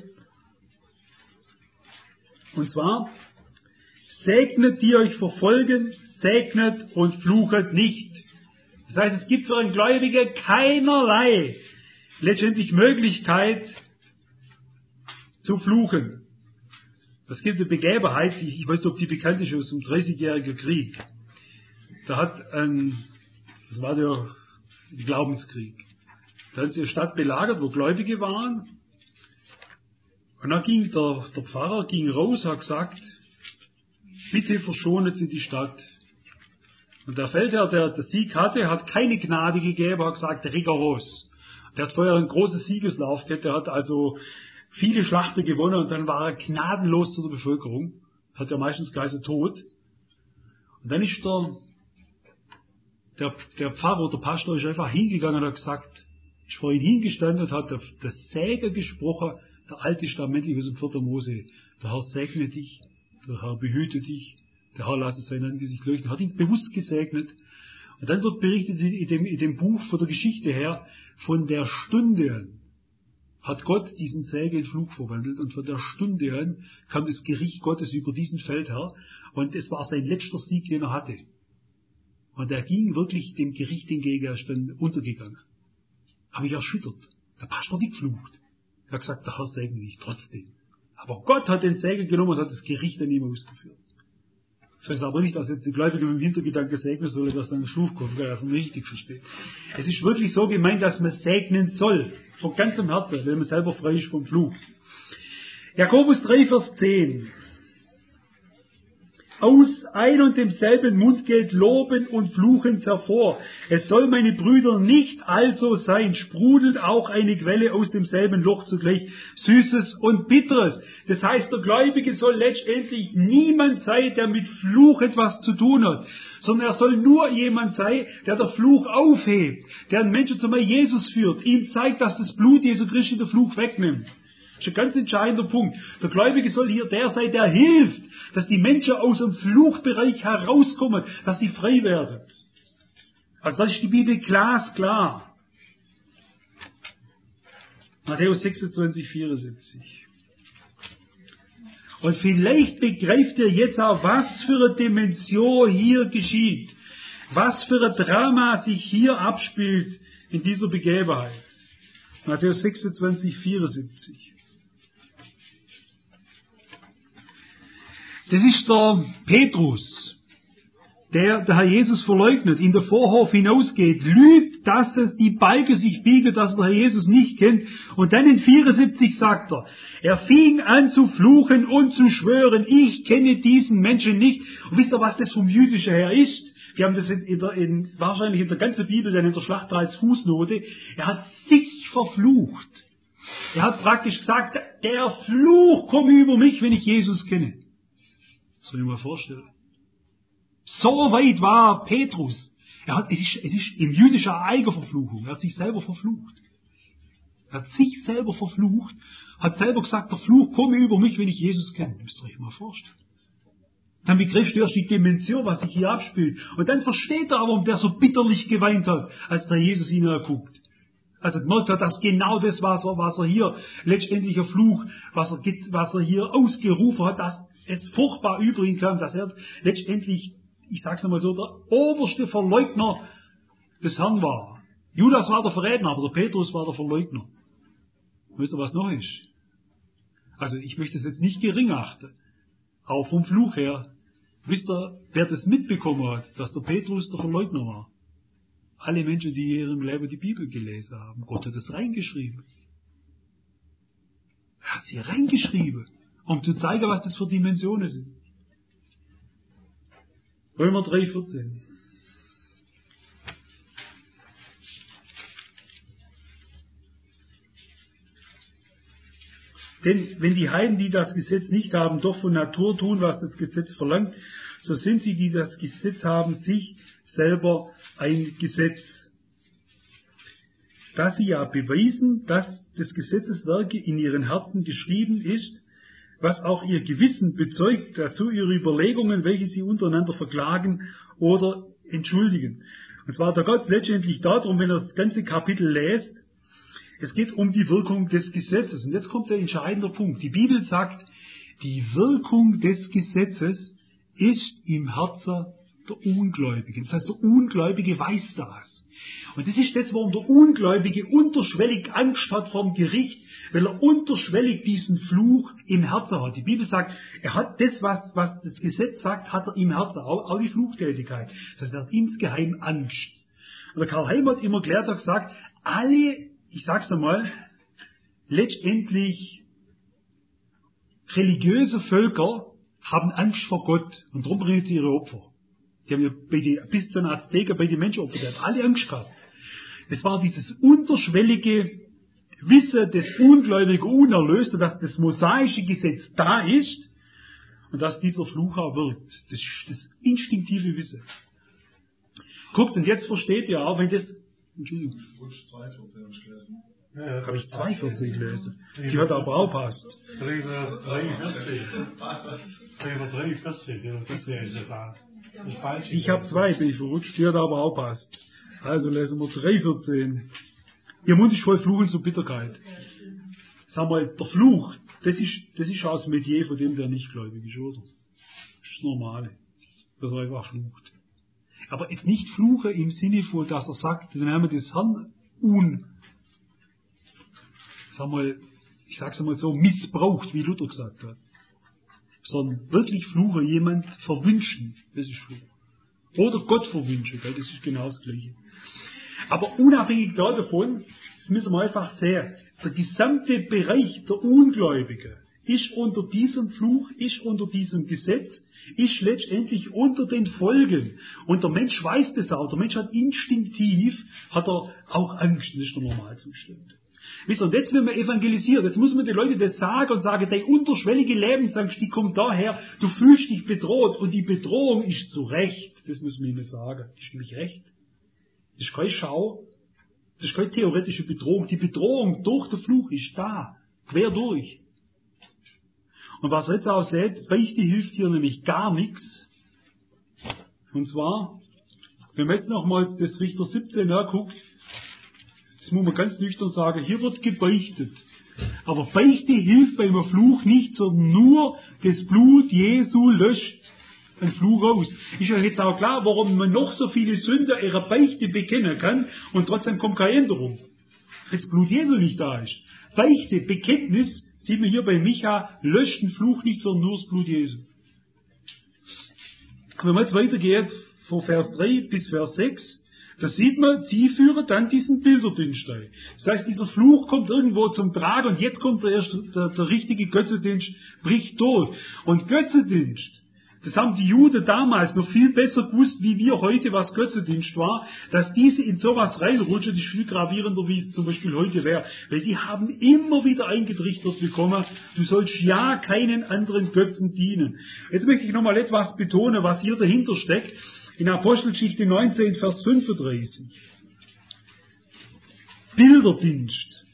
Und zwar, segnet die euch verfolgen, segnet und fluchet nicht. Das heißt, es gibt für einen Gläubigen keinerlei letztendlich Möglichkeit zu fluchen. Es gibt eine Begebenheit, ich weiß nicht, ob die bekannt ist, aus dem dreißigjährigen Krieg. Da hat ein, das war der Glaubenskrieg. Da haben sie eine Stadt belagert, wo Gläubige waren. Und dann ging der, der Pfarrer ging raus, hat gesagt, bitte verschonen Sie die Stadt. Und der Feldherr, der den Sieg hatte, hat keine Gnade gegeben, hat gesagt, rigoros. Der hat vorher einen großen Siegeslauf gehabt, der hat also viele Schlachten gewonnen und dann war er gnadenlos zu der Bevölkerung. Hat ja meistens geheißen tot. Und dann ist der, der, der Pfarrer, der Pastor ist einfach hingegangen und hat gesagt, ist vor ihn hingestanden und hat das Segen gesprochen, der alte Testament aus dem vierten Mose. Der Herr segne dich, der Herr behüte dich, der Herr lasse sein Angesicht leuchten, hat ihn bewusst gesegnet. Und dann wird berichtet in dem, in dem Buch von der Geschichte her, von der Stunde an hat Gott diesen Segen in Fluch verwandelt und von der Stunde an kam das Gericht Gottes über diesen Feldherr und es war sein letzter Sieg, den er hatte. Und er ging wirklich dem Gericht entgegen, er ist dann untergegangen. Habe ich erschüttert. Der Pastor hat nicht geflucht. Er hat gesagt, der Herr segne dich trotzdem. Aber Gott hat den Segen genommen und hat das Gericht an ihm ausgeführt. Das heißt aber nicht, dass jetzt die Gläubigen mit dem Hintergedanken segnen sollen, dass dann ein Fluch kommt, weil er das richtig versteht. Es ist wirklich so gemeint, dass man segnen soll. Von ganzem Herzen, wenn man selber frei ist vom Fluch. Jakobus drei, Vers zehn. Aus ein und demselben Mund geht Loben und Fluchens hervor. Es soll, meine Brüder, nicht also sein, sprudelt auch eine Quelle aus demselben Loch zugleich, Süßes und Bitteres. Das heißt, der Gläubige soll letztendlich niemand sein, der mit Fluch etwas zu tun hat, sondern er soll nur jemand sein, der der Fluch aufhebt, der einen Menschen zum Jesus führt, ihm zeigt, dass das Blut Jesu Christi den Fluch wegnimmt. Das ist ein ganz entscheidender Punkt. Der Gläubige soll hier der sein, der hilft, dass die Menschen aus dem Fluchbereich herauskommen, dass sie frei werden. Also das ist die Bibel glasklar. Matthäus sechsundzwanzig, vierundsiebzig. Und vielleicht begreift ihr jetzt auch, was für eine Dimension hier geschieht. Was für ein Drama sich hier abspielt in dieser Begebenheit. Matthäus sechsundzwanzig, vierundsiebzig. Das ist der Petrus, der der Herr Jesus verleugnet, in der Vorhof hinausgeht, lügt, dass es die Balken sich biegen, dass er der Herr Jesus nicht kennt. Und dann in vierundsiebzig sagt er, er fing an zu fluchen und zu schwören, ich kenne diesen Menschen nicht. Und wisst ihr, was das vom Jüdischen her ist? Wir haben das in, in der, in, wahrscheinlich in der ganzen Bibel, dann in der Schlachter als Fußnote. Er hat sich verflucht. Er hat praktisch gesagt, der Fluch komme über mich, wenn ich Jesus kenne. Das soll ich mir mal vorstellen. So weit war Petrus. Er hat, es ist, es ist im Jüdischen eine Eigenverfluchung. Er hat sich selber verflucht. Er hat sich selber verflucht, hat selber gesagt, der Fluch komme über mich, wenn ich Jesus kenne. Das müsst ihr euch mal vorstellen. Dann begriffst du erst die Dimension, was sich hier abspielt. Und dann versteht er aber, warum der so bitterlich geweint hat, als der Jesus ihn erguckt. Als er gemerkt hat, dass genau das, was er, was er hier, letztendlich ein Fluch, was er, was er hier ausgerufen hat, dass es furchtbar über ihn kam, dass er letztendlich, ich sag's einmal so, der oberste Verleugner des Herrn war. Judas war der Verräter, aber der Petrus war der Verleugner. Wisst ihr, was noch ist? Also ich möchte es jetzt nicht gering achten, aber vom Fluch her, wisst ihr, wer das mitbekommen hat, dass der Petrus der Verleugner war? Alle Menschen, die in ihrem Leben die Bibel gelesen haben. Gott hat das reingeschrieben. Er hat sie reingeschrieben, um zu zeigen, was das für Dimensionen sind. Römer drei, vierzehn. Denn wenn die Heiden, die das Gesetz nicht haben, doch von Natur tun, was das Gesetz verlangt, so sind sie, die das Gesetz haben, sich selber ein Gesetz. Da sie ja beweisen, dass des Gesetzeswerke in ihren Herzen geschrieben ist, was auch ihr Gewissen bezeugt, dazu ihre Überlegungen, welche sie untereinander verklagen oder entschuldigen. Und zwar da geht es letztendlich darum, wenn ihr das ganze Kapitel lest, es geht um die Wirkung des Gesetzes. Und jetzt kommt der entscheidende Punkt. Die Bibel sagt, die Wirkung des Gesetzes ist im Herzen der Ungläubigen. Das heißt, der Ungläubige weiß das. Und das ist das, warum der Ungläubige unterschwellig Angst hat vom Gericht, weil er unterschwellig diesen Fluch im Herzen hat. Die Bibel sagt, er hat das, was, was das Gesetz sagt, hat er im Herzen, auch, auch die Fluchtätigkeit. Das heißt, er hat insgeheim Angst. Und der Karl Heim hat immer klar gesagt, alle, ich sag's einmal, letztendlich religiöse Völker haben Angst vor Gott und darum bringen sie ihre Opfer. Die haben ja bei die, bis zu den Azteken bei den Menschen Opfer, die haben alle Angst gehabt. Es war dieses unterschwellige Wissen des ungläubigen Unerlösten, dass das mosaische Gesetz da ist und dass dieser Fluch auch wirkt. Das ist das instinktive Wissen. Guckt, und jetzt versteht ihr auch, wenn das... Entschuldigung. Ja, Habe ich zwei Verse gelesen. Die hat aber auch passt. Römer dreiundvierzig. Römer dreiundvierzig, ja, das lese ich da. Das falsche. Ich habe zwei, bin ich verrutscht, die hat aber auch passt. Also lesen wir drei vierzehn. Ihr Mund ist voll Fluch und so Bitterkeit. Sag mal, der Fluch, das ist, das ist aus dem Metier von dem, der nicht gläubig ist, oder? Das ist das Normale. Dass er einfach flucht. Aber jetzt nicht fluche im Sinne von, dass er sagt, dann haben wir das Herrn un, sag mal, ich sag's einmal so, missbraucht, wie Luther gesagt hat. Sondern wirklich fluche, jemand verwünschen, das ist Fluch. Oder Gott verwünschen, das ist genau das Gleiche. Aber unabhängig davon, das müssen wir einfach sehen, der gesamte Bereich der Ungläubigen ist unter diesem Fluch, ist unter diesem Gesetz, ist letztendlich unter den Folgen. Und der Mensch weiß das auch. Der Mensch hat instinktiv, hat er auch Angst. Das ist der Normalzustand. Wisst ihr, und jetzt, wenn man evangelisiert, jetzt muss man den Leuten das sagen und sagen, deine unterschwellige Lebensangst, die kommt daher, du fühlst dich bedroht und die Bedrohung ist zu Recht. Das muss man ihnen sagen. Das ist nämlich Recht. Das ist keine Schau. Das ist keine theoretische Bedrohung. Die Bedrohung durch den Fluch ist da. Quer durch. Und was ihr jetzt auch seht, Beichte hilft hier nämlich gar nichts. Und zwar, wenn man jetzt nochmals das Richter siebzehn nachguckt, das muss man ganz nüchtern sagen, hier wird gebeichtet. Aber Beichte hilft beim Fluch nicht, sondern nur das Blut Jesu löscht ein Fluch aus. Ist ja jetzt auch klar, warum man noch so viele Sünder ihrer Beichte bekennen kann und trotzdem kommt keine Änderung. Wenn das Blut Jesu nicht da ist. Beichte, Bekenntnis, sieht man hier bei Micha, löscht den Fluch nicht, sondern nur das Blut Jesu. Wenn man jetzt weitergeht, von Vers drei bis Vers sechs, da sieht man, sie führen dann diesen Bilderdienst ein. Das heißt, dieser Fluch kommt irgendwo zum Tragen und jetzt kommt der, erste, der, der richtige Götzendienst, bricht durch. Und Götzendienst, das haben die Juden damals noch viel besser gewusst, wie wir heute, was Götzendienst war, dass diese in sowas reinrutschen, ist viel gravierender, wie es zum Beispiel heute wäre. Weil die haben immer wieder eingetrichtert bekommen, du sollst ja keinen anderen Götzen dienen. Jetzt möchte ich nochmal etwas betonen, was hier dahinter steckt. In Apostelgeschichte neunzehn, Vers fünfunddreißig. Bilderdienst.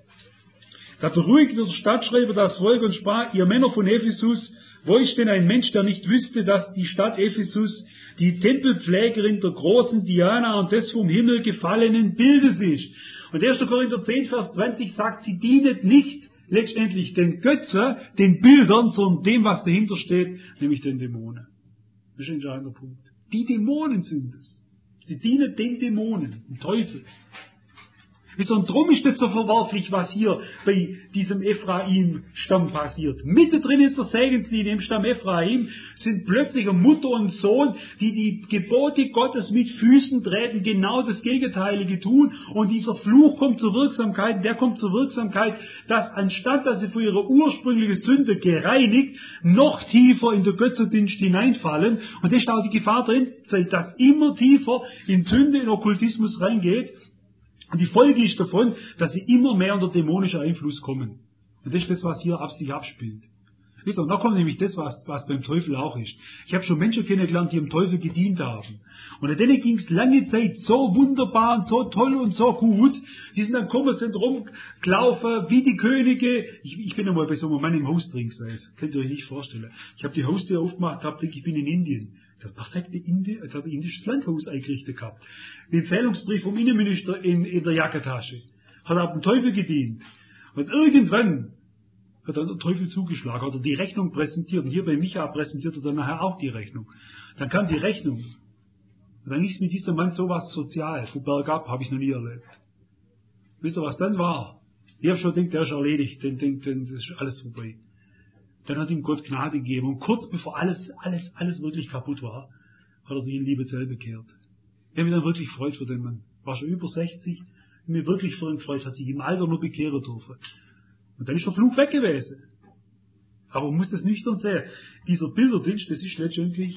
Da beruhigte der Stadtschreiber das Volk und sprach, ihr Männer von Ephesus, wo ist denn ein Mensch, der nicht wüsste, dass die Stadt Ephesus die Tempelpflegerin der großen Diana und des vom Himmel gefallenen Bildes ist? Und erster Korinther zehn, Vers zwanzig sagt, sie dienet nicht letztendlich den Götzen, den Bildern, sondern dem, was dahinter steht, nämlich den Dämonen. Das ist ein entscheidender Punkt. Die Dämonen sind es. Sie dienen den Dämonen, dem Teufel. Und darum ist das so verwerflich, was hier bei diesem Ephraim-Stamm passiert. Mittendrin in der Segenslinie im Stamm Ephraim sind plötzlich eine Mutter und Sohn, die die Gebote Gottes mit Füßen treten, genau das Gegenteilige tun. Und dieser Fluch kommt zur Wirksamkeit, der kommt zur Wirksamkeit, dass anstatt, dass sie für ihre ursprüngliche Sünde gereinigt, noch tiefer in den Götzendienst hineinfallen. Und das ist auch die Gefahr drin, dass immer tiefer in Sünde, in Okkultismus reingeht. Und die Folge ist davon, dass sie immer mehr unter dämonischen Einfluss kommen. Und das ist das, was hier ab sich abspielt. Wisst ihr, und da kommt nämlich das, was, was beim Teufel auch ist. Ich habe schon Menschen kennengelernt, die dem Teufel gedient haben. Und an denen ging es lange Zeit so wunderbar und so toll und so gut. Die sind dann gekommen, sind rumgelaufen wie die Könige. Ich, ich bin einmal bei so einem Mann im Haus drin gesessen. Könnt ihr euch nicht vorstellen. Ich habe die Haustür aufgemacht, habe gedacht, ich bin in Indien. Das perfekte Indi, also habe ich indisches Landhaus eingerichtet gehabt. Ein Empfehlungsbrief vom Innenminister in, in der Jackentasche. Hat auch dem Teufel gedient. Und irgendwann hat dann der Teufel zugeschlagen, hat er die Rechnung präsentiert. Und hier bei Micha präsentiert er dann nachher auch die Rechnung. Dann kam die Rechnung. Und dann ist mit diesem Mann sowas sozial. Von bergab habe ich noch nie erlebt. Wisst ihr, was dann war? Ich habe schon gedacht, der ist erledigt. Den, den, den, das ist alles vorbei. Dann hat ihm Gott Gnade gegeben. Und kurz bevor alles, alles, alles wirklich kaputt war, hat er sich in Liebe zu bekehrt. Ich habe mich dann wirklich gefreut für den Mann. War schon über sechzig. Ich mir wirklich für ihn gefreut, hat sich im Alter nur bekehren dürfen. Und dann ist der Fluch weg gewesen. Aber man muss das nüchtern sehen. Dieser Bilderdienst, das ist letztendlich,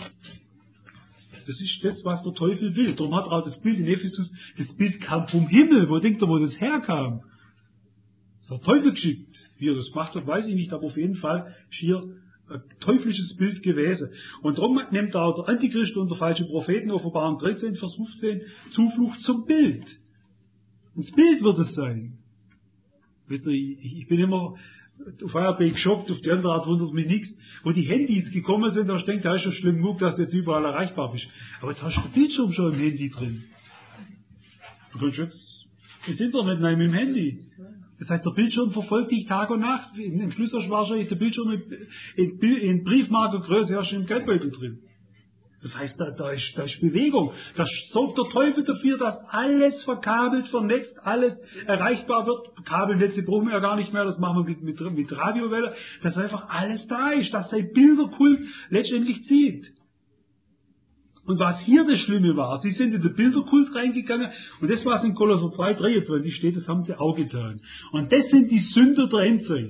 das ist das, was der Teufel will. Darum hat er auch das Bild in Ephesus, das Bild kam vom Himmel. Wo denkt er, wo das herkam? Das hat der Teufel geschickt. Wie er das gemacht hat, weiß ich nicht, aber auf jeden Fall ist hier ein teuflisches Bild gewesen. Und darum nimmt auch der Antichrist und der falsche Propheten, Offenbarung dreizehn, Vers fünfzehn, Zuflucht zum Bild. Und das Bild wird es sein. Wisst ihr, ich, ich bin immer auf einer Weg geschockt, auf die andere Art wundert mich nichts. Wo die Handys gekommen sind, da denkt, da ist schon schlimm genug, dass du jetzt überall erreichbar bist. Aber jetzt hast du den Bildschirm schon im Handy drin. Du kannst jetzt ins Internet nehmen mit dem Handy. Das heißt, der Bildschirm verfolgt dich Tag und Nacht. Im Schluss hast du wahrscheinlich der Bildschirm in, in, in Briefmarkengröße hast du im Geldbeutel drin. Das heißt, da, da, ist, da ist Bewegung. Da sorgt der Teufel dafür, dass alles verkabelt, vernetzt, alles erreichbar wird. Kabelnetze brauchen wir ja gar nicht mehr, das machen wir mit, mit, mit Radiowelle. Dass einfach alles da ist, dass sein Bilderkult letztendlich zieht. Und was hier das Schlimme war, sie sind in den Bilderkult reingegangen und das, was in Kolosser zwei, dreiundzwanzig steht, das haben sie auch getan. Und das sind die Sünder der Endzeit.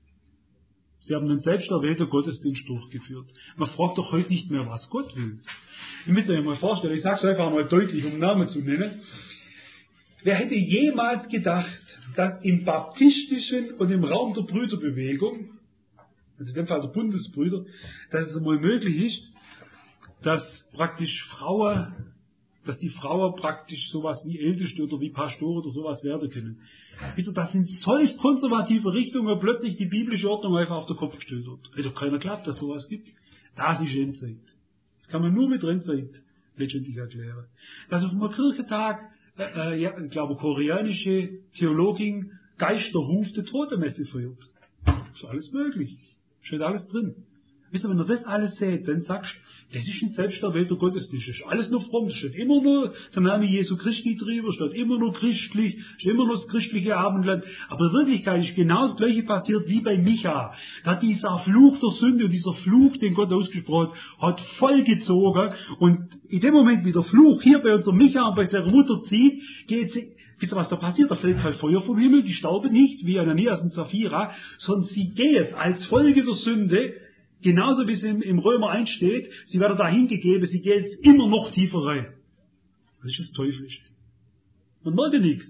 Sie haben einen selbst erwählten Gottesdienst durchgeführt. Man fragt doch heute nicht mehr, was Gott will. Ihr müsst euch mal vorstellen, ich sage es einfach mal deutlich, um Namen zu nennen. Wer hätte jemals gedacht, dass im baptistischen und im Raum der Brüderbewegung, also in dem Fall der Bundesbrüder, dass es einmal möglich ist, dass praktisch Frauen, dass die Frauen praktisch sowas wie Älteste oder wie Pastoren oder sowas werden können. Wisst ihr, dass in solch konservative Richtungen plötzlich die biblische Ordnung einfach auf den Kopf gestellt wird. Hätte doch keiner glaubt, dass sowas gibt. Das ist Endzeit. Das kann man nur mit Endzeit letztendlich erklären. Dass auf einem Kirchentag, äh, ja, ich glaube, koreanische Theologin Geisterruf der Totenmesse feiert. Ist alles möglich. Steht alles drin. Wisst ihr, wenn ihr das alles seht, dann sagst du, das ist ein selbsterwählter Gottesdienst. Das ist alles nur fromm. Das steht immer nur der Name Jesu Christi drüber, steht immer nur christlich, steht immer nur das christliche Abendland. Aber in Wirklichkeit ist genau das Gleiche passiert wie bei Micha. Da hat dieser Fluch der Sünde und dieser Fluch, den Gott ausgesprochen hat, hat vollgezogen. Und in dem Moment, wie der Fluch hier bei unserem Micha und bei seiner Mutter zieht, geht sie, wisst ihr, was da passiert? Da fällt halt Feuer vom Himmel. Die stauben nicht, wie Ananias und Sapphira, sondern sie geht als Folge der Sünde, genauso wie es im, im Römer eins steht, sie werden dahin gegeben, sie geht immer noch tiefer rein. Das ist das Teuflische. Man merkt nichts.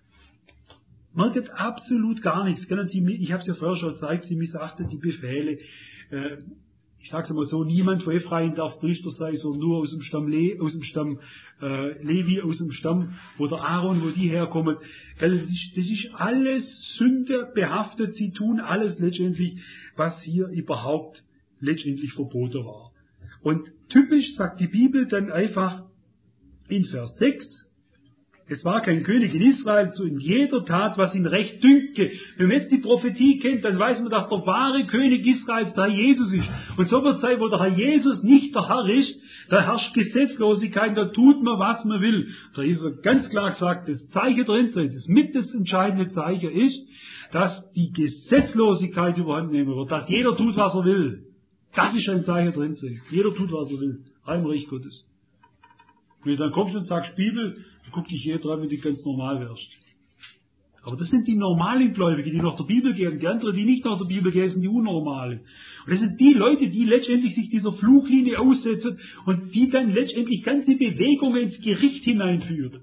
Man merkt absolut gar nichts. Sie, ich habe es ja vorher schon gezeigt, sie missachtet die Befehle. Äh, ich sage es mal so, niemand von Ephraim darf Priester sein, sondern nur aus dem Stamm, Le, aus dem Stamm äh, Levi, aus dem Stamm, wo der Aaron, wo die herkommen. Das ist, das ist alles Sünde behaftet. Sie tun alles letztendlich, was hier überhaupt letztendlich verboten war. Und typisch sagt die Bibel dann einfach in Vers sechs, es war kein König in Israel, so in jeder Tat, was ihn recht dünkte. Wenn man jetzt die Prophetie kennt, dann weiß man, dass der wahre König Israels der Herr Jesus ist. Und so wird es sein, wo der Herr Jesus nicht der Herr ist, da herrscht Gesetzlosigkeit, da tut man, was man will. Da ist er ganz klar gesagt, das Zeichen der Endzeit, das mit das entscheidende Zeichen ist, dass die Gesetzlosigkeit überhand nehmen wird, dass jeder tut, was er will. Das ist ein Zeichen drin. Jeder tut, was er will. Heim Reich Gottes. Wenn du dann kommst und sagst, Bibel, dann guck dich jeder dran, wenn du ganz normal wärst. Aber das sind die normalen Gläubigen, die nach der Bibel gehen. Die anderen, die nicht nach der Bibel gehen, sind die Unnormalen. Und das sind die Leute, die letztendlich sich dieser Fluglinie aussetzen und die dann letztendlich ganze Bewegungen ins Gericht hineinführen.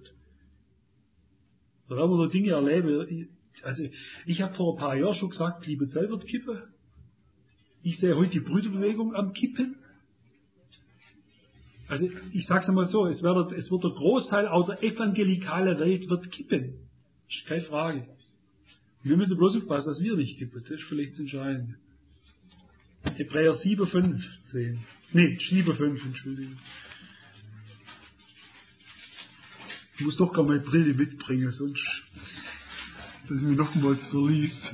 Da werden wir so Dinge erleben. Also, ich habe vor ein paar Jahren schon gesagt, Liebe Zell wird kippen. Ich sehe heute die Brüderbewegung am Kippen. Also ich sage es einmal so, es wird, es wird der Großteil auch der evangelikalen Welt wird kippen. Das ist keine Frage. Wir müssen bloß aufpassen, dass wir nicht kippen. Das ist vielleicht das Entscheidende. Hebräer sieben, fünfzehn. Nee, sieben, fünf, Entschuldigung. Ich muss doch gar meine Brille mitbringen, sonst dass ich mir nochmals verlies.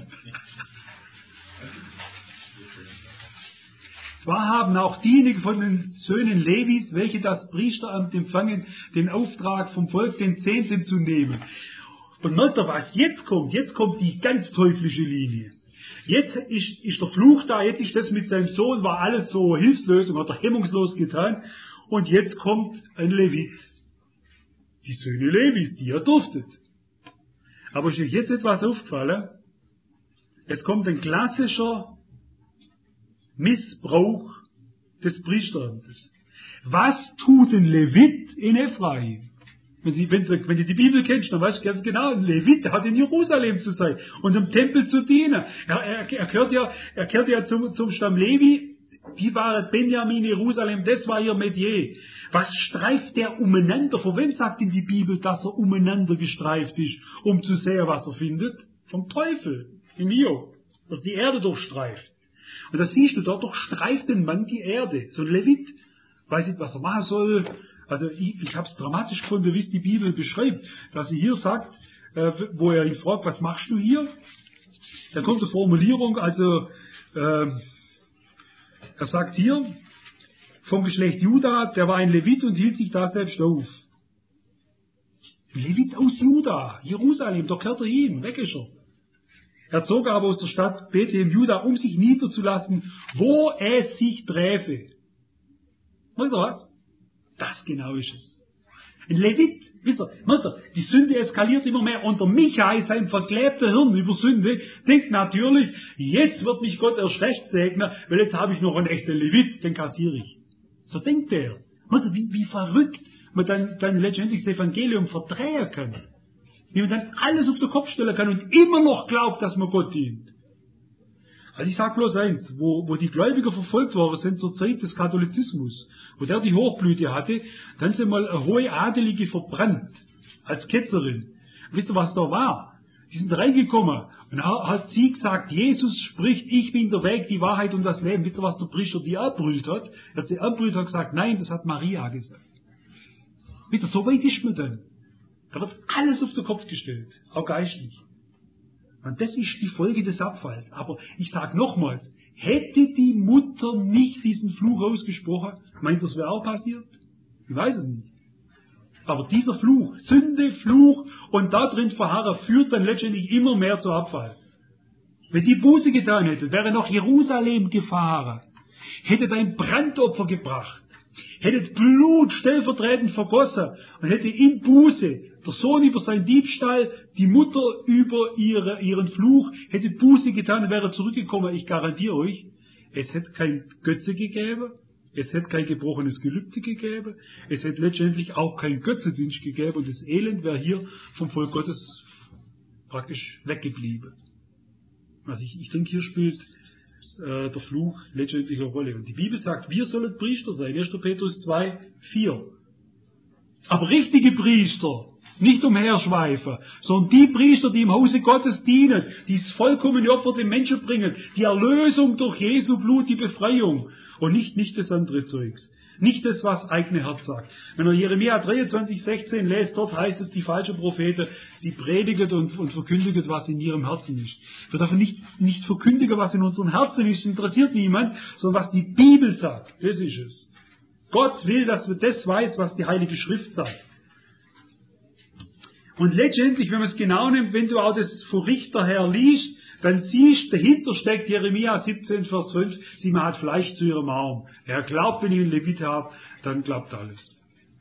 Zwar haben auch diejenigen von den Söhnen Levis, welche das Priesteramt empfangen, den Auftrag vom Volk, den Zehnten zu nehmen. Und merkt ihr was? Jetzt kommt, jetzt kommt die ganz teuflische Linie. Jetzt ist, ist der Fluch da, jetzt ist das mit seinem Sohn, war alles so hilflos und hat er hemmungslos getan. Und jetzt kommt ein Levit. Die Söhne Levis, die er durftet. Aber ist euch jetzt etwas aufgefallen? Es kommt ein klassischer Missbrauch des Priesteramtes. Was tut ein Levit in Ephraim? Wenn, Sie, wenn, wenn du die Bibel kennst, dann weißt du ganz genau, ein Levit hat in Jerusalem zu sein und im Tempel zu dienen. Er, er, er gehört ja, er gehört ja zum, zum Stamm Levi, die waren Benjamin, Jerusalem, das war ihr Metier. Was streift der umeinander? Von wem sagt in die Bibel, dass er umeinander gestreift ist, um zu sehen, was er findet? vom Teufel im Hiob, das die Erde durchstreift. Und das siehst du, dort durchstreift den Mann die Erde. So ein Levit, weiß nicht, was er machen soll. Also ich, ich habe es dramatisch gefunden, wie es die Bibel beschreibt, dass sie hier sagt, äh, wo er ihn fragt, was machst du hier? Da kommt eine Formulierung, also äh, er sagt hier, vom Geschlecht Juda, der war ein Levit und hielt sich da selbst auf. Ein Levit aus Juda, Jerusalem, da gehört er hin, weg ist er. Er zog aber aus der Stadt Bethlehem Juda, um sich niederzulassen, wo es sich träfe. Weißt ihr was? Das genau ist es. Ein Levit, wisst ihr, wisst ihr, die Sünde eskaliert immer mehr. Und der Michael, sein verklebter Hirn über Sünde, denkt natürlich, jetzt wird mich Gott erst recht segnen, weil jetzt habe ich noch einen echten Levit, den kassiere ich. So denkt er. Weißt ihr, wie, wie verrückt man dann, dann letztendlich das Evangelium verdrehen kann. Wie man dann alles auf den Kopf stellen kann und immer noch glaubt, dass man Gott dient. Also ich sage bloß eins, wo, wo die Gläubiger verfolgt worden sind zur Zeit des Katholizismus, wo der die Hochblüte hatte, dann sind mal eine hohe Adelige verbrannt, als Ketzerin. Wisst ihr, was da war? Die sind reingekommen und hat sie gesagt, Jesus spricht, ich bin der Weg, die Wahrheit und das Leben. Wisst ihr, was der Priester die erbrüllt hat? Er hat sie erbrüllt und gesagt, nein, das hat Maria gesagt. Wisst ihr, so weit ist man dann. Da wird alles auf den Kopf gestellt, auch geistlich. Und das ist die Folge des Abfalls. Aber ich sage nochmals, hätte die Mutter nicht diesen Fluch ausgesprochen, meint ihr, das wäre auch passiert? Ich weiß es nicht. Aber dieser Fluch, Sünde, Fluch und da drin verharren, führt dann letztendlich immer mehr zu Abfall. Wenn die Buße getan hätte, wäre nach Jerusalem gefahren, hätte ein Brandopfer gebracht, hätte Blut stellvertretend vergossen und hätte in Buße der Sohn über seinen Diebstahl, die Mutter über ihre, ihren Fluch, hätte Buße getan und wäre zurückgekommen. Ich garantiere euch, es hätte kein Götze gegeben, es hätte kein gebrochenes Gelübde gegeben, es hätte letztendlich auch kein Götzendienst gegeben und das Elend wäre hier vom Volk Gottes praktisch weggeblieben. Also ich, ich denke, hier spielt äh, der Fluch letztendlich eine Rolle. Und die Bibel sagt, wir sollen Priester sein. erster Petrus zwei, vier. Aber richtige Priester, nicht umherschweifen, sondern die Priester, die im Hause Gottes dienen, die das vollkommene Opfer den Menschen bringen, die Erlösung durch Jesu Blut, die Befreiung und nicht, nicht das andere Zeugs. Nicht das, was eigene Herz sagt. Wenn ihr Jeremia dreiundzwanzig, sechzehn lest, dort heißt es, die falschen Propheten, sie predigen und, und verkündigen, was in ihrem Herzen ist. Wir dürfen nicht, nicht verkündigen, was in unserem Herzen ist, interessiert niemand, sondern was die Bibel sagt. Das ist es. Gott will, dass wir das weiß, was die Heilige Schrift sagt. Und letztendlich, wenn man es genau nimmt, wenn du auch das von Richter her liest, dann siehst, dahinter steckt Jeremia siebzehn, Vers fünf, sie hat Fleisch zu ihrem Arm. Er glaubt, wenn ich einen Levit habe, dann glaubt alles.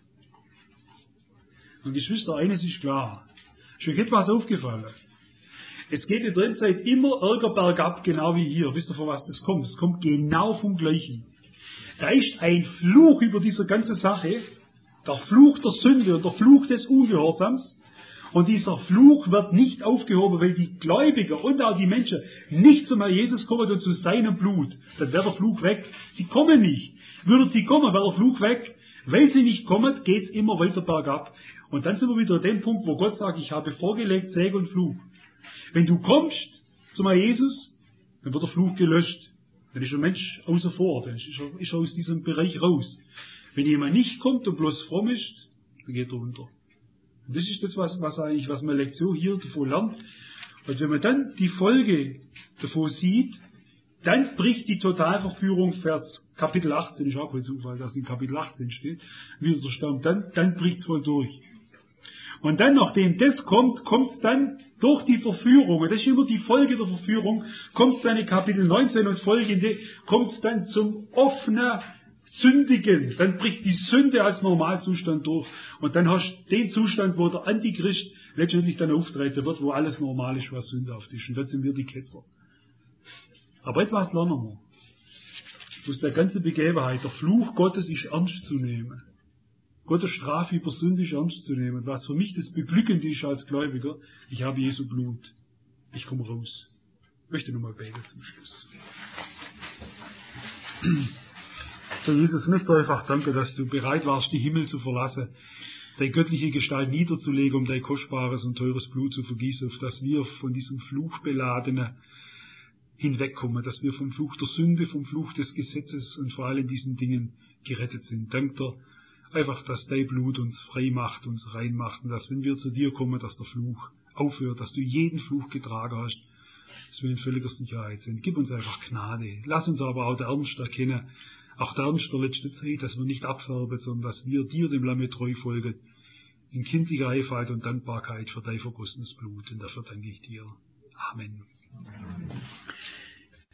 Und Geschwister, eines ist klar. Ist euch etwas aufgefallen? Es geht in der Zeit immer Ärger bergab, genau wie hier. Wisst ihr, von was das kommt? Es kommt genau vom Gleichen. Da ist ein Fluch über diese ganze Sache, der Fluch der Sünde und der Fluch des Ungehorsams. Und dieser Fluch wird nicht aufgehoben, weil die Gläubiger und auch die Menschen nicht zum Herrn Jesus kommen und zu seinem Blut. Dann wäre der Fluch weg. Sie kommen nicht. Würden sie kommen, wäre der Fluch weg. Weil sie nicht kommen, geht's immer weiter bergab. Und dann sind wir wieder an dem Punkt, wo Gott sagt, ich habe vorgelegt Segen und Fluch. Wenn du kommst zum Herrn Jesus, dann wird der Fluch gelöscht. Dann ist ein Mensch außer vor, dann ist er, ist er aus diesem Bereich raus. Wenn jemand nicht kommt und bloß fromm ist, dann geht er unter. Und das ist das, was, was eigentlich, was man Lektion hier davon lernt. Und wenn man dann die Folge davon sieht, dann bricht die Totalverführung, Vers Kapitel achtzehn, ist auch kein Zufall, dass in Kapitel achtzehn steht, wieder der Stamm, dann, dann bricht es voll durch. Und dann, nachdem das kommt, kommt es dann durch die Verführung, und das ist immer die Folge der Verführung, kommt es dann in Kapitel neunzehn und folgende, kommt es dann zum offenen Sündigen. Dann bricht die Sünde als Normalzustand durch. Und dann hast du den Zustand, wo der Antichrist letztendlich dann auftreten wird, wo alles normal ist, was sündhaft ist. Und dann sind wir die Ketzer. Aber etwas lernen wir. Aus der ganzen Begebenheit, der Fluch Gottes ist ernst zu nehmen. Gottes Strafe über Sünde ist ernst zu nehmen. Was für mich das Beglückende ist als Gläubiger, ich habe Jesu Blut. Ich komme raus. Ich möchte nochmal beten zum Schluss. Herr Jesus, ich möchte einfach danken, dass du bereit warst, die Himmel zu verlassen. deine göttliche Gestalt niederzulegen, um dein kostbares und teures Blut zu vergießen, auf dass wir von diesem Fluchbeladenen hinwegkommen, dass wir vom Fluch der Sünde, vom Fluch des Gesetzes und vor allen diesen Dingen gerettet sind. Dank dir einfach, dass dein Blut uns frei macht, uns rein macht und dass, wenn wir zu dir kommen, dass der Fluch aufhört, dass du jeden Fluch getragen hast, dass wir in völliger Sicherheit sind. Gib uns einfach Gnade. Lass uns aber auch der Ernst erkennen, auch der Ernst der letzten Zeit, dass wir nicht abfärben, sondern dass wir dir, dem Lamme, treu folgen, in kindlicher Einfalt und Dankbarkeit für dein vergossenes Blut. Und dafür danke ich dir. Amen.